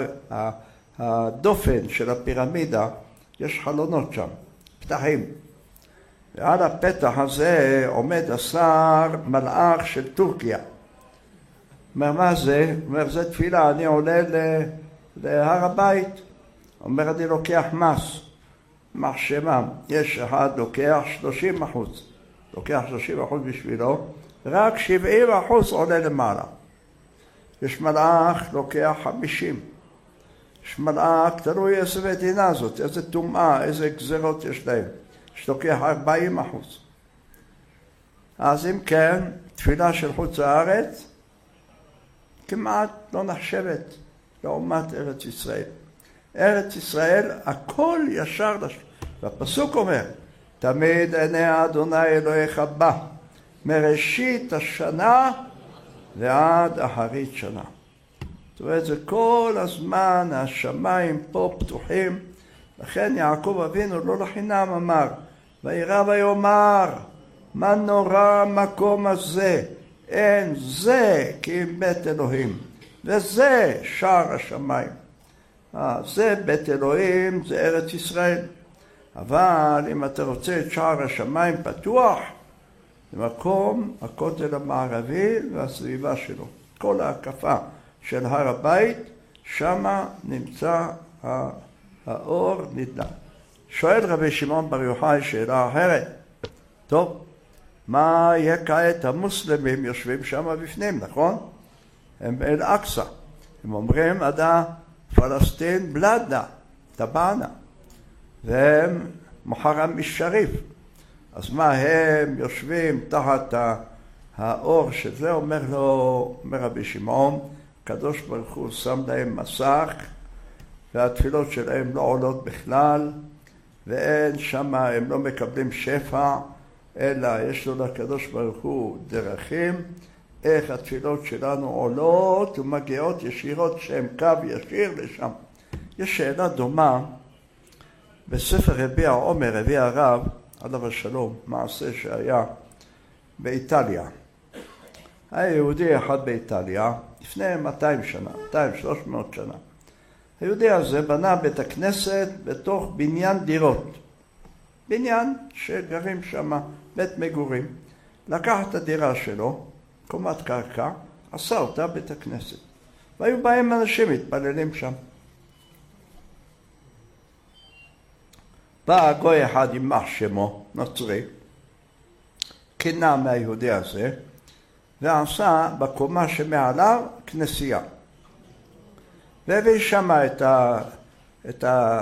הדופן של הפירמידה, יש חלונות שם, פתחים. ועל הפתח הזה עומד השר מלאך של טורקיה. אומר, מה זה? אומר, זה תפילה, אני עולה להר הבית. אומר, אני לוקח מס, מחשמה. יש אחד לוקח שלושים אחוז. לוקח שלושים אחוז בשבילו, רק שבעים אחוז עולה למעלה. יש מלאך לוקח חמישים. יש מלאך, תלוי איזה מדינה זאת, איזה טומאה, איזה גזרות יש להם. יש לוקח ארבעים אחוז. אז אם כן, תפילה של חוץ הארץ, כמעט לא נחשבת לעומת ארץ ישראל. ארץ ישראל, הכל ישר לשם. והפסוק אומר, תמיד עיני אדוני אלוהיך בא, מראשית השנה ועד אחרית שנה. זאת אומרת, זה כל הזמן, השמיים פה פתוחים, לכן יעקב אבינו לא לחינם אמר, וירא ויאמר, מה נורא המקום הזה, אין זה כי אם בית אלוהים, וזה שער השמיים. זה בית אלוהים, זה ארץ ישראל. אבל אם אתה רוצה את שער השמיים פתוח, זה מקום הכותל המערבי והסביבה שלו. כל ההקפה של הר הבית, שמה נמצא האור נדלק. שואל רבי שמעון בר יוחאי שאלה אחרת. טוב, מה יהיה כעת? המוסלמים יושבים שם בפנים, נכון? הם באל-אקצא. הם אומרים עדה פלסטין בלדה, טבענה, והם מוחרם משריף. אז מה, הם יושבים תחת האור שזה, אומר לו, אומר רבי שמעון, הקדוש ברוך הוא שם להם מסך, והתפילות שלהם לא עולות בכלל, ואין שם, הם לא מקבלים שפע, אלא יש לו לקדוש ברוך הוא דרכים, איך התפילות שלנו עולות ומגיעות ישירות שהם קו ישיר לשם. יש שאלה דומה בספר רבי העומר, רבי הרב, עליו השלום, מעשה שהיה באיטליה. היה יהודי אחד באיטליה, לפני מאתיים שנה, מאתיים שלוש מאות שנה. היהודי הזה בנה בית הכנסת בתוך בניין דירות. בניין שגרים שם, בית מגורים. לקח את הדירה שלו, קומת קרקע, עשה אותה בית הכנסת. והיו בהם אנשים מתפללים שם. בא גוי אחד יימח שמו, נוצרי, קינה מהיהודי הזה, ועשה בקומה שמעליו כנסייה. והביא שם את ה... את ה...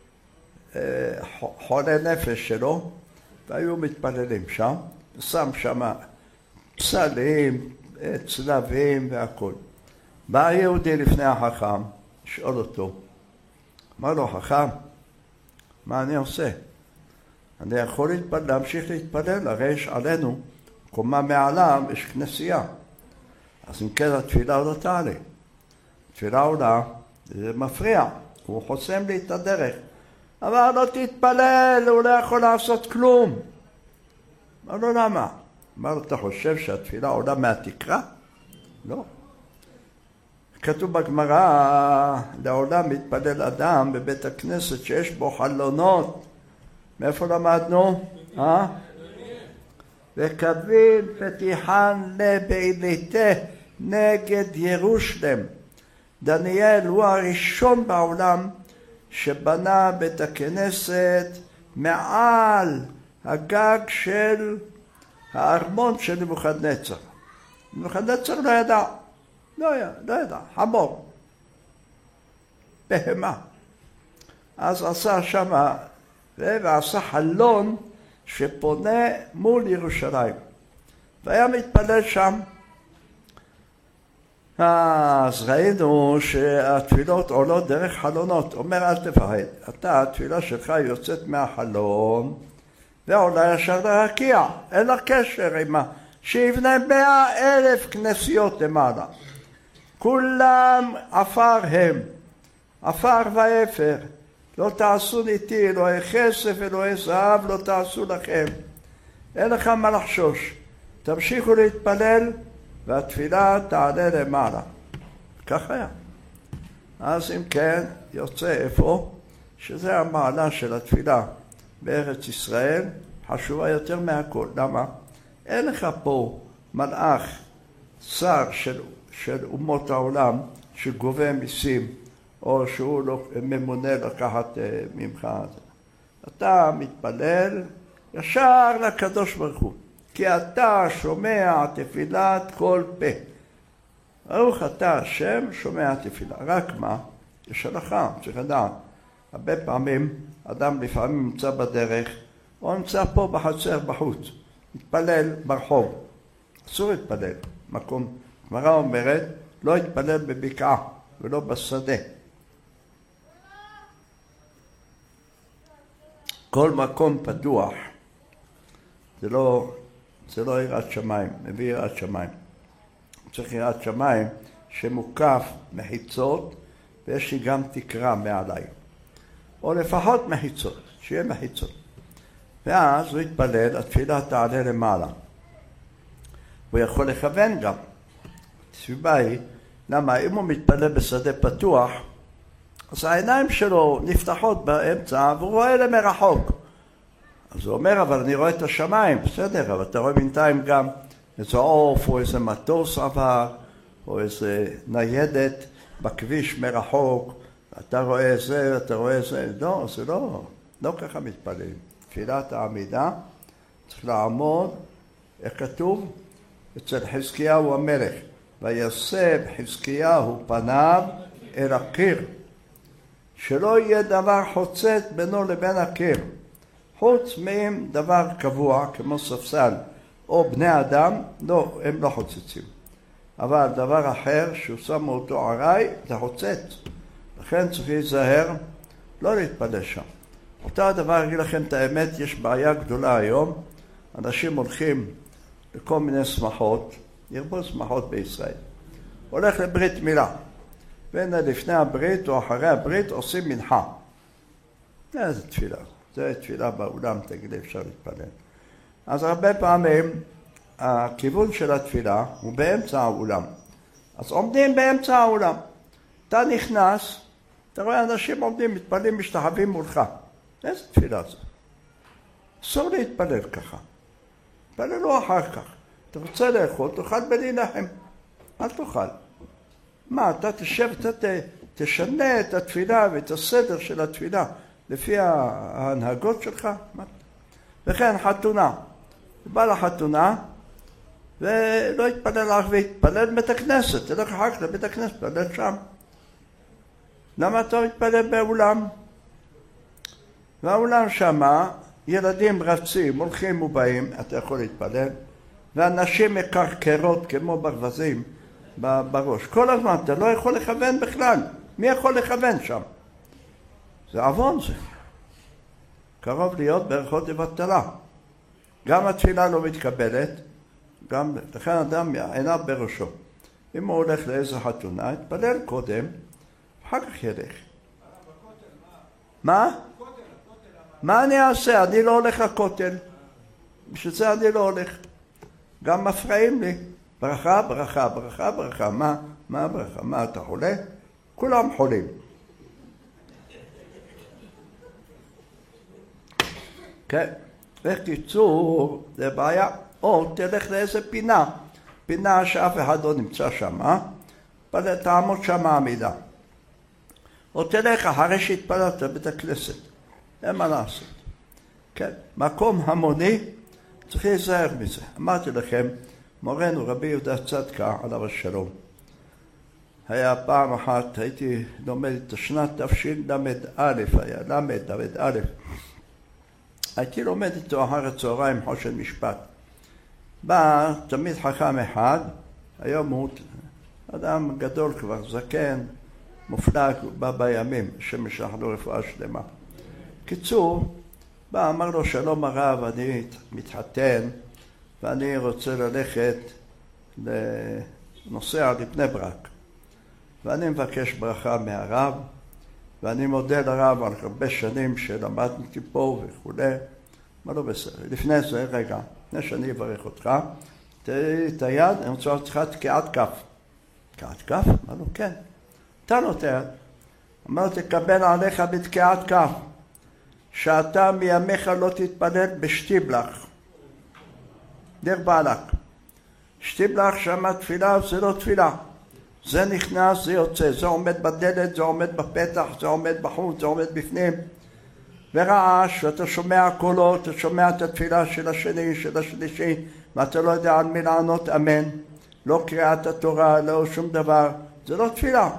חולי נפש שלו, והיו מתפללים שם, ושם שם פסלים, צלבים והכל. בא היהודי לפני החכם, לשאול אותו, אמר לו, חכם, מה אני עושה? אני יכול להתפלל, להמשיך להתפלל, הרי יש עלינו, קומה מעליו, יש כנסייה. אז אם כן התפילה לא תעלה. התפילה עולה, זה מפריע, הוא חוסם לי את הדרך. אבל לא תתפלל, הוא לא יכול לעשות כלום. אמר לו, למה? אמר לו, אתה חושב שהתפילה עולה מהתקרה? לא. כתוב בגמרא, לעולם מתפלל אדם בבית הכנסת שיש בו חלונות. מאיפה למדנו? אה? וקביל פתיחן לבעיליתה נגד ירושלם. דניאל הוא הראשון בעולם שבנה בית הכנסת מעל הגג של הארמון של נבוכדנצר. נבוכדנצר לא ידע, לא ידע, לא ידע, חמור, בהמה. אז עשה שמה, ועשה חלון שפונה מול ירושלים. והיה מתפלל שם. אז ראינו שהתפילות עולות דרך חלונות. אומר, אל תפחד. אתה, התפילה שלך יוצאת מהחלון, ועולה ישר לרקיע. אין לה קשר עם מה. שיבנה מאה אלף כנסיות למעלה. כולם עפר הם. עפר ואפר. לא תעשו ניתי, אלוהי כסף, אלוהי זהב, לא תעשו לכם. אין לך מה לחשוש. תמשיכו להתפלל, והתפילה תעלה למעלה. כך היה. אז אם כן, יוצא איפה? שזה המעלה של התפילה בארץ ישראל, חשובה יותר מהכל. למה? אין לך פה מלאך, שר של, של אומות העולם, שגובה מיסים, או שהוא לא, ממונה לקחת uh, ממך. אתה מתפלל ישר לקדוש ברוך הוא. כי אתה שומע תפילת כל פה. ברוך אתה השם שומע תפילה. רק מה? יש הלכה, צריך לדעת. הרבה פעמים אדם לפעמים נמצא בדרך, או נמצא פה בחצר בחוץ. מתפלל ברחוב. אסור להתפלל. מקום, גמרא אומרת, לא להתפלל בבקעה ולא בשדה. כל מקום פתוח. זה לא... זה לא יראת שמיים, מביא יראת שמיים. צריך יראת שמיים שמוקף מחיצות, ויש לי גם תקרה מעליי. או לפחות מחיצות, שיהיה מחיצות. ואז הוא יתפלל, התפילה תעלה למעלה. הוא יכול לכוון גם. הסיבה היא, למה אם הוא מתפלל בשדה פתוח, אז העיניים שלו נפתחות באמצע, והוא רואה למרחוק. אז הוא אומר, אבל אני רואה את השמיים, בסדר, אבל אתה רואה בינתיים גם איזה עוף, או איזה מטוס עבר, או איזה ניידת בכביש מרחוק, אתה רואה זה, אתה רואה זה, לא, זה לא, לא ככה מתפללים. תפילת העמידה, צריך לעמוד, איך כתוב? אצל חזקיהו המלך, ויסב חזקיהו פניו אל הקיר, שלא יהיה דבר חוצץ בינו לבין הקיר, חוץ מהם דבר קבוע כמו ספסל או בני אדם, לא, הם לא חוצצים. אבל דבר אחר שהוא שם אותו ערי זה חוצץ, לכן צריך להיזהר לא להתפלל שם. אותו הדבר, אגיד לכם את האמת, יש בעיה גדולה היום, אנשים הולכים לכל מיני שמחות, ירבו שמחות בישראל, הולך לברית מילה, והנה לפני הברית או אחרי הברית עושים מנחה. איזה תפילה, זה תפילה באולם, תגיד אפשר להתפלל. אז הרבה פעמים הכיוון של התפילה הוא באמצע האולם, אז עומדים באמצע האולם, אתה נכנס, אתה רואה אנשים עומדים, מתפללים, משתחווים מולך, איזה תפילה זה? אסור להתפלל ככה, תפללו אחר כך, אתה רוצה לאכול, תאכל בלי לחם, אל תאכל. מה, אתה תשב, אתה תשנה את התפילה ואת הסדר של התפילה לפי ההנהגות שלך? וכן חתונה, בא לחתונה ולא התפלל ערבית, התפלל בבית הכנסת, תלך אחר כך לבית הכנסת, תפלל שם. למה אתה מתפלל באולם? והאולם שמה, ילדים רצים, הולכים ובאים, אתה יכול להתפלל, ואנשים מקרקרות כמו ברווזים בראש. כל הזמן אתה לא יכול לכוון בכלל. מי יכול לכוון שם? זה עוון זה. קרוב להיות ברכות לבטלה. גם התפילה לא מתקבלת, גם לכן אדם עיניו בראשו. אם הוא הולך לאיזו חתונה, יתפלל קודם, אחר כך ילך. מה? מה אני אעשה? אני לא הולך לכותל. בשביל זה אני לא הולך. גם מפרעים לי. ברכה, ברכה, ברכה, ברכה. מה? מה ברכה? מה, אתה חולה? כולם חולים. כן. בקיצור, זה בעיה. או תלך לאיזה פינה. פינה שאף אחד לא נמצא שם, אה? תעמוד שם העמידה. או תלך אחרי שהתפללת בבית הכנסת. אין מה לעשות. כן. מקום המוני, צריך להיזהר מזה. אמרתי לכם, מורנו רבי יהודה צדקה עליו השלום. היה פעם אחת, הייתי לומד את השנת תשל"א, היה למד, למד א', הייתי לומד איתו אחר הצהריים חושן משפט. בא תמיד חכם אחד, היום הוא אדם גדול כבר, זקן, מופלג, בא בימים, השם ישלח לו רפואה שלמה. קיצור, בא, אמר לו שלום הרב, אני מתחתן ואני רוצה ללכת לנוסע לבני ברק ואני מבקש ברכה מהרב ואני מודה לרב על הרבה שנים שלמדתי פה וכו'. מה לא בסדר? לפני זה, רגע, לפני שאני אברך אותך, תראי את היד, אני רוצה אותך תקיעת כף. תקיעת כף? אמר לו, כן. אתה לו את היד. אמר לו, תקבל עליך בתקיעת כף. שאתה מימיך לא תתפלל בשטיבלח. דרך בעלק. שטיבלח שמה תפילה, זה לא תפילה. זה נכנס, זה יוצא. זה עומד בדלת, זה עומד בפתח, זה עומד בחוץ, זה עומד בפנים. ורעש, ואתה שומע קולות, אתה שומע את התפילה של השני, של השלישי, ואתה לא יודע על מי לענות אמן. לא קריאת התורה, לא שום דבר. זה לא תפילה.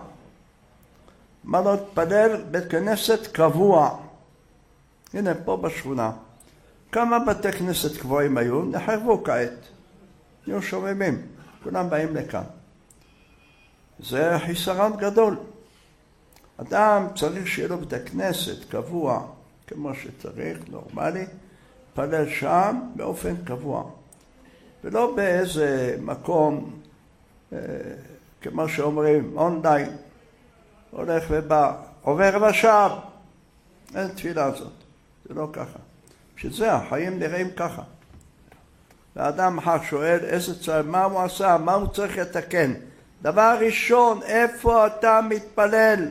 מה לא תפלל? בית כנסת קבוע. הנה פה בשכונה. כמה בתי כנסת קבועים היו? נחרבו כעת. היו שוממים. כולם באים לכאן. זה חיסרון גדול. אדם צריך שיהיה לו בית כנסת קבוע, כמו שצריך, נורמלי, פלל שם באופן קבוע. ולא באיזה מקום, אה, כמו שאומרים, אונליין, הולך ובא, עובר ושב. אין תפילה הזאת. זה לא ככה. שזה החיים נראים ככה. האדם אחר שואל איזה צריך, מה הוא עשה, מה הוא צריך לתקן. דבר ראשון, איפה אתה מתפלל?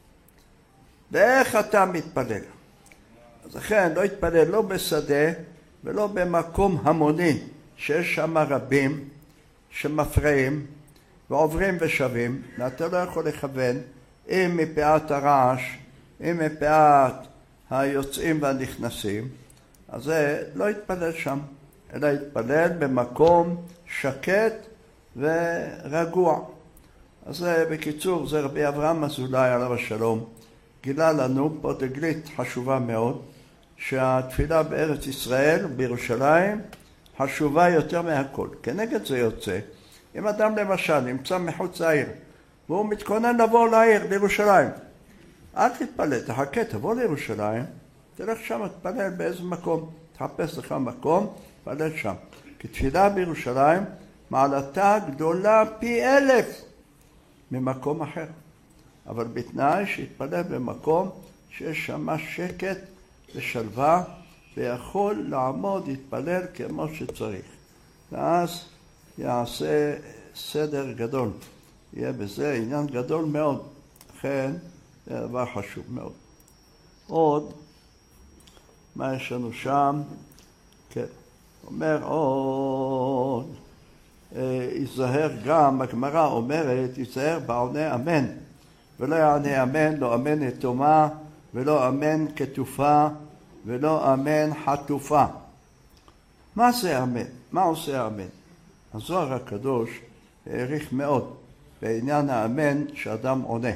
ואיך אתה מתפלל? אז לכן לא יתפלל לא בשדה ולא במקום המוני שיש שם רבים שמפריעים ועוברים ושבים, ואתה לא יכול לכוון אם מפאת הרעש, אם מפאת היוצאים והנכנסים, אז זה לא יתפלל שם, אלא יתפלל במקום שקט ורגוע. אז זה, בקיצור, זה רבי אברהם אזולאי עליו השלום, גילה לנו פה תגלית חשובה מאוד, שהתפילה בארץ ישראל, בירושלים, חשובה יותר מהכל. כנגד זה יוצא, אם אדם למשל נמצא מחוץ לעיר, והוא מתכונן לבוא לעיר, לירושלים, אל תתפלל, תחכה, תבוא לירושלים, תלך שם, תפלל באיזה מקום, תחפש לך מקום, תפלל שם. כי תפילה בירושלים, מעלתה גדולה פי אלף ממקום אחר. אבל בתנאי שיתפלל במקום שיש שם שקט ושלווה, ויכול לעמוד, להתפלל כמו שצריך. ואז יעשה סדר גדול. יהיה בזה עניין גדול מאוד. לכן, זה דבר חשוב מאוד. עוד, מה יש לנו שם? כן, אומר עוד, ייזהר גם, הגמרא אומרת, ייזהר בעונה אמן, ולא יענה אמן, לא אמן יתומה, ולא אמן כתופה, ולא אמן חטופה. מה זה אמן? מה עושה אמן? הזוהר הקדוש העריך מאוד בעניין האמן שאדם עונה.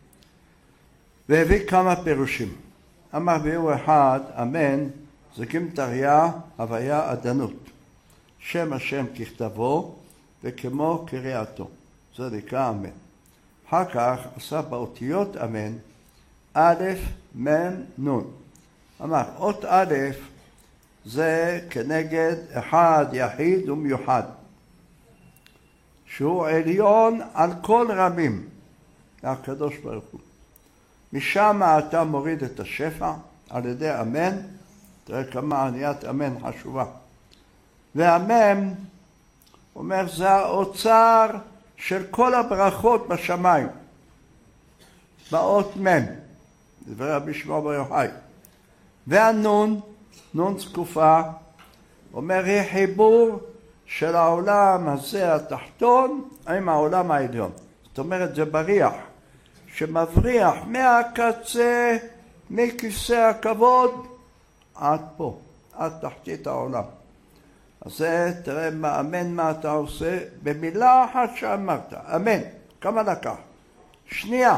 והביא כמה פירושים. אמר ביאור אחד, אמן זה גימטריה, הוויה, עדנות. שם השם ככתבו וכמו קריאתו. זה נקרא אמן. אחר כך עשה באותיות אמן, א', מ', נ'. אמר, אות א' זה כנגד אחד, יחיד ומיוחד, שהוא עליון על כל רבים, הקדוש ברוך הוא. משם אתה מוריד את השפע על ידי אמן, תראה כמה עניית אמן חשובה. והמם, אומר, זה האוצר של כל הברכות בשמיים, באות מם, דברי רבי שמעון בר יוחאי. והנון, נון זקופה, אומר, היא חיבור של העולם הזה התחתון עם העולם העליון. זאת אומרת, זה בריח שמבריח מהקצה, מכיסא הכבוד, עד פה, עד תחתית העולם. אז זה, תראה, מה, אמן מה אתה עושה, במילה אחת שאמרת, אמן, כמה לקח? שנייה.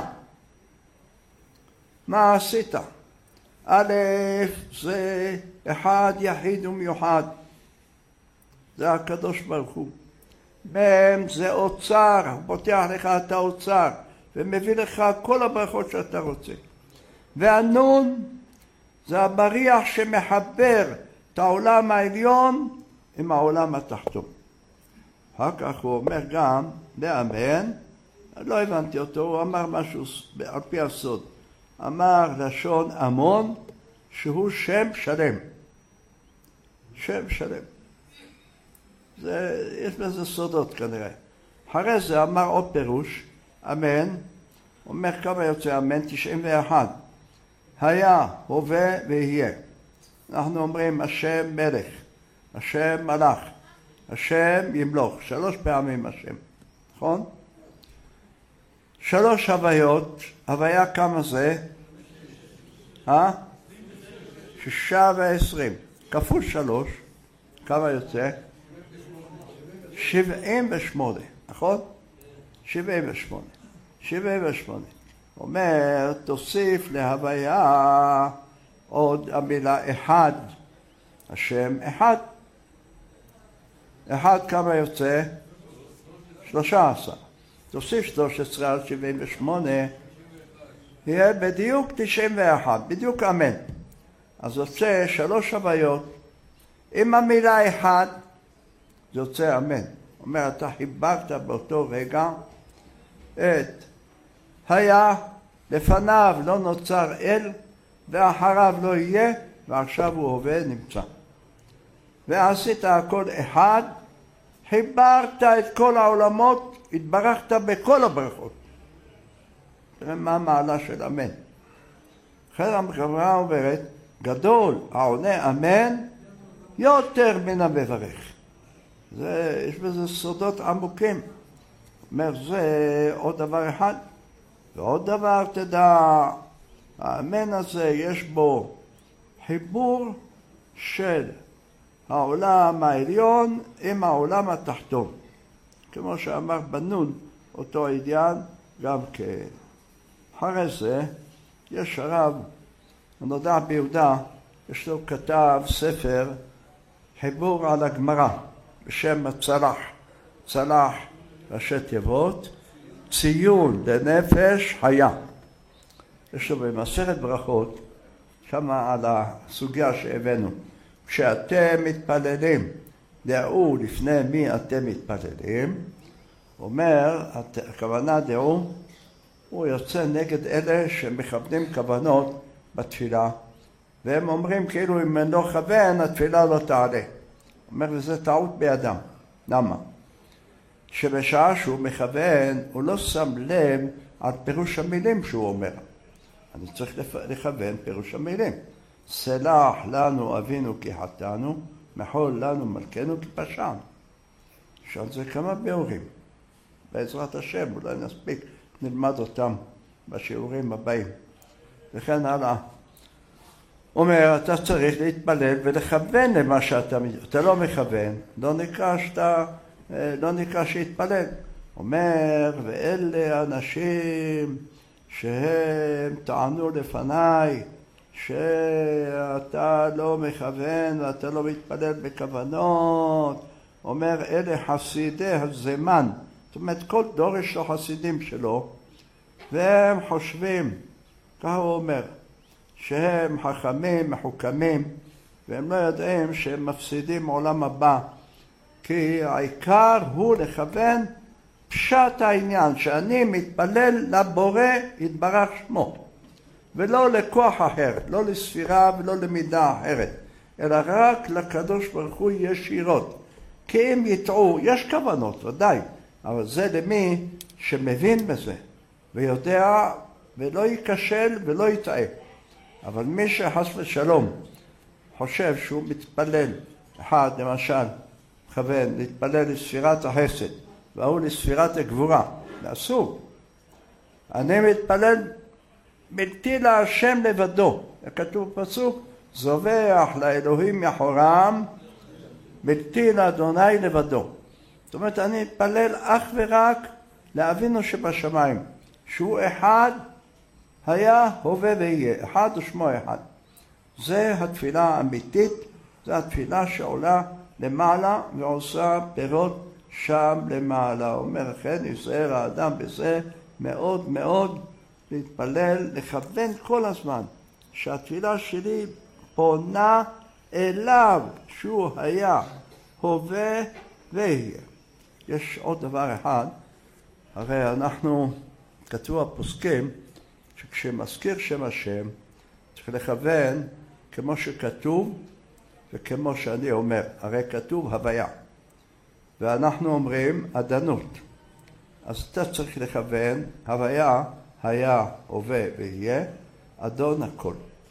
מה עשית? א', זה אחד, יחיד ומיוחד. זה הקדוש ברוך הוא. מ' זה אוצר, הוא פותח לך את האוצר, ומביא לך כל הברכות שאתה רוצה. והנון זה הבריח שמחבר את העולם העליון עם העולם התחתון. אחר כך הוא אומר גם, לאמן, לא הבנתי אותו, הוא אמר משהו על פי הסוד. אמר לשון המון, שהוא שם שלם. שם שלם. זה, יש בזה סודות כנראה. אחרי זה אמר עוד פירוש, אמן, אומר כמה יוצא אמן, תשעים ואחת. היה, הווה ויהיה. אנחנו אומרים השם מלך, השם מלך, השם ימלוך, שלוש פעמים השם, נכון? שלוש הוויות, הוויה כמה זה? אה? שישה ועשרים, כפול שלוש, כמה יוצא? שבעים ושמונה, נכון? שבעים ושמונה, שבעים ושמונה. אומר, תוסיף להוויה עוד המילה אחד, השם אחד. אחד כמה יוצא? שלושה עשר. תוסיף שלוש עשרה על שבעים ושמונה, יהיה בדיוק תשעים ואחת, בדיוק אמן. אז יוצא שלוש הוויות, עם המילה אחד, זה יוצא אמן. אומר, אתה חיברת באותו רגע את היה, לפניו לא נוצר אל, ואחריו לא יהיה, ועכשיו הוא הווה נמצא. ועשית הכל אחד, חיברת את כל העולמות, התברכת בכל הברכות. תראה מה המעלה של אמן. אחרי המחברה אומרת, גדול העונה אמן, יותר מן המברך. זה, יש בזה סודות עמוקים. אומר, זה עוד דבר אחד. ועוד דבר תדע, האמן הזה יש בו חיבור של העולם העליון עם העולם התחתון. כמו שאמר בנון, אותו עניין גם כן. אחרי זה יש הרב הנודע ביהודה, יש לו כתב ספר חיבור על הגמרא בשם הצלח. צלח ראשי תיבות, ציון לנפש היה. יש לו במסכת ברכות שמה על הסוגיה שהבאנו. כשאתם מתפללים, דעו לפני מי אתם מתפללים. אומר, הכוונה דעו, הוא יוצא נגד אלה שמכוונים כוונות בתפילה, והם אומרים כאילו אם אני לא כוון, התפילה לא תעלה. אומר, וזה טעות בידם. למה? שבשעה שהוא מכוון, הוא לא שם לב על פירוש המילים שהוא אומר. אני צריך לכוון פירוש המילים. סלח לנו אבינו כי חטאנו, מחול לנו מלכנו כי פשענו. עכשיו זה כמה ביאורים. בעזרת השם, אולי נספיק, נלמד אותם בשיעורים הבאים. וכן הלאה. אומר, אתה צריך להתפלל ולכוון למה שאתה, אתה לא מכוון, לא נקרא שאתה, לא נקרא שיתפלל. אומר, ואלה אנשים שהם טענו לפניי, שאתה לא מכוון ואתה לא מתפלל בכוונות. אומר, אלה חסידי הזמן. זאת אומרת, כל דור יש לו חסידים שלו, והם חושבים, ככה הוא אומר, שהם חכמים, מחוכמים, והם לא יודעים שהם מפסידים עולם הבא, כי העיקר הוא לכוון פשט העניין, שאני מתפלל לבורא יתברך שמו, ולא לכוח אחר, לא לספירה ולא למידה אחרת, אלא רק לקדוש ברוך הוא ישירות. כי אם יטעו, יש כוונות, ודאי, אבל זה למי שמבין בזה, ויודע, ולא ייכשל ולא יטעה. אבל מי שחס ושלום חושב שהוא מתפלל, אחד למשל, מכוון, להתפלל לספירת החסד, והוא לספירת הגבורה, זה אסור. אני מתפלל בלתי להשם לבדו, כתוב פסוק, זובח לאלוהים יחורם, בלתי לאדוני לבדו. זאת אומרת, אני מתפלל אך ורק לאבינו שבשמיים, שהוא אחד, היה, הווה ויהיה, אחד ושמו אחד. זה התפילה האמיתית, זה התפילה שעולה למעלה ועושה פירות שם למעלה. אומר, כן, יזהר האדם בזה מאוד מאוד להתפלל, לכוון כל הזמן, שהתפילה שלי פונה אליו, שהוא היה, הווה ויהיה. יש עוד דבר אחד, הרי אנחנו, כתוב הפוסקים, שכשמזכיר שם השם, צריך לכוון כמו שכתוב וכמו שאני אומר. הרי כתוב הוויה, ואנחנו אומרים עדנות. אז אתה צריך לכוון, הוויה, היה, הווה ויהיה, אדון הכל.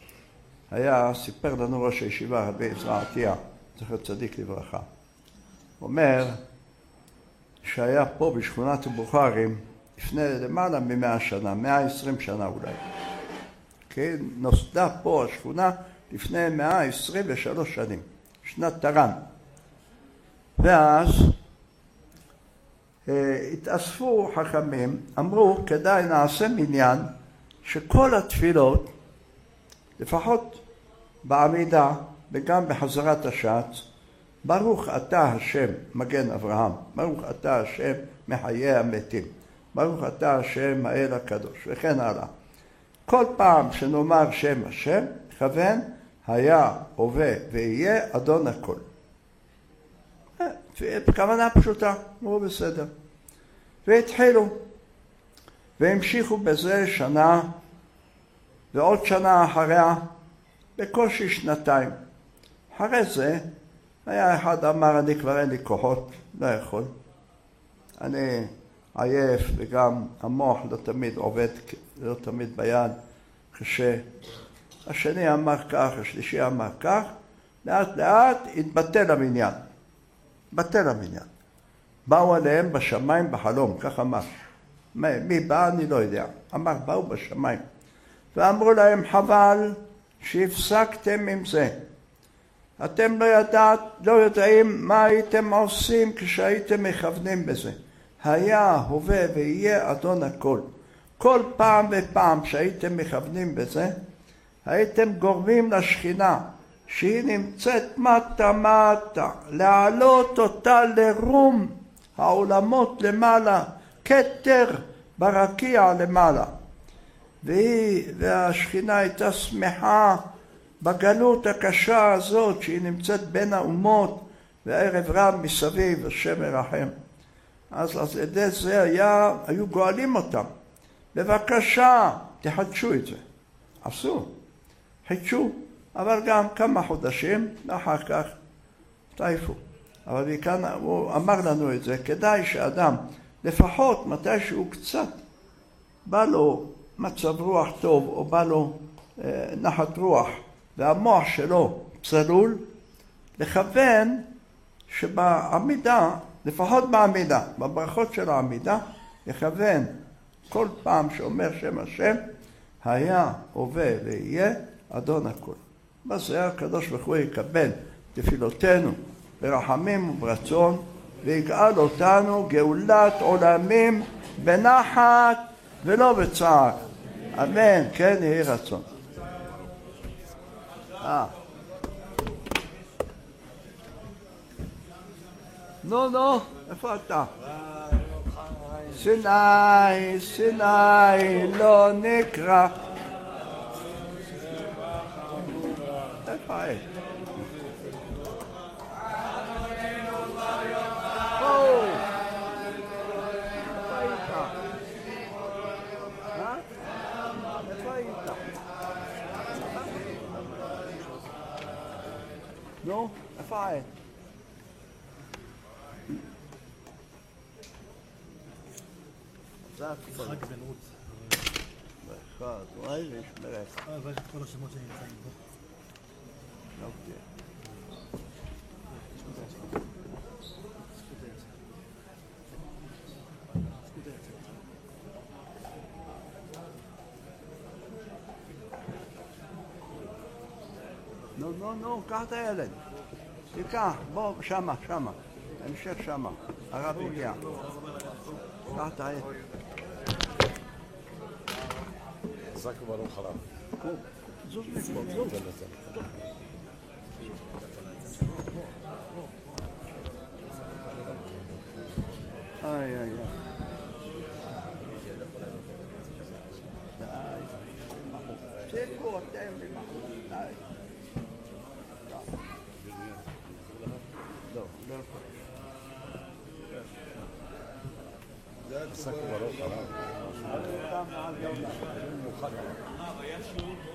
היה, סיפר לנו ראש הישיבה, רבי עזרא עטיה, זכר צדיק לברכה. אומר שהיה פה בשכונת הבוכרים, לפני למעלה ממאה שנה, מאה עשרים שנה אולי. כן, נוסדה פה השכונה לפני מאה עשרים ושלוש שנים, שנת תרן. ואז אה, התאספו חכמים, אמרו כדאי נעשה מניין שכל התפילות, לפחות בעמידה וגם בחזרת השץ, ברוך אתה השם מגן אברהם, ברוך אתה השם מחיי המתים, ברוך אתה השם האל הקדוש, וכן הלאה. כל פעם שנאמר שם השם, כוון, היה, הווה ויהיה, אדון הכל. בכוונה פשוטה, הוא בסדר. והתחילו, והמשיכו בזה שנה, ועוד שנה אחריה, בקושי שנתיים. אחרי זה, היה אחד אמר, אני כבר אין לי כוחות, לא יכול. אני עייף וגם המוח לא תמיד עובד, לא תמיד ביד, קשה. השני אמר כך, השלישי אמר כך, לאט לאט התבטל המניין. התבטל המניין. באו עליהם בשמיים בחלום, כך אמר. מי בא? אני לא יודע. אמר, באו בשמיים. ואמרו להם, חבל שהפסקתם עם זה. אתם לא, ידעת, לא יודעים מה הייתם עושים כשהייתם מכוונים בזה. היה, הווה ויהיה אדון הכל. כל פעם ופעם שהייתם מכוונים בזה, הייתם גורמים לשכינה שהיא נמצאת מטה מטה, להעלות אותה לרום העולמות למעלה, כתר ברקיע למעלה. והיא, והשכינה הייתה שמחה בגלות הקשה הזאת שהיא נמצאת בין האומות והערב רב מסביב, השם מרחם. אז על ידי זה היה, היו גואלים אותם. בבקשה, תחדשו את זה. עשו, חידשו, אבל גם כמה חודשים, ואחר כך תעיפו. אבל מכאן הוא אמר לנו את זה, כדאי שאדם, לפחות מתי שהוא קצת, בא לו מצב רוח טוב, או בא לו אה, נחת רוח, והמוח שלו צלול, לכוון שבעמידה, לפחות בעמידה, בברכות של העמידה, לכוון כל פעם שאומר שם השם, היה, הווה ויהיה, אדון הכל. בזה הקדוש ברוך הוא יקבל תפילותינו ברחמים וברצון, ויגאל אותנו גאולת עולמים בנחת ולא בצער. אמן, כן יהי רצון. אה. נו, נו, איפה אתה? סיני, סיני, לא נקרא. איפה היית? או! איפה היית? אה? איפה היית? נו, איפה היית? חג בנרות. אחד, אולי לשמרך. אה, ויש את כל השמות שנמצאים פה. אוקיי. נו, נו, נו, קח את הילד. תיקח, בוא, שמה, שמה. המשך שמה. הרב הגיע. קח את הילד. חזק וברוך הרב. זוז מפה, זוז. איי, איי, איי. תפסיקו אתם במחוז. די. לא, לא יכול. חזק וברוך הרב. אתה מעל גאולה.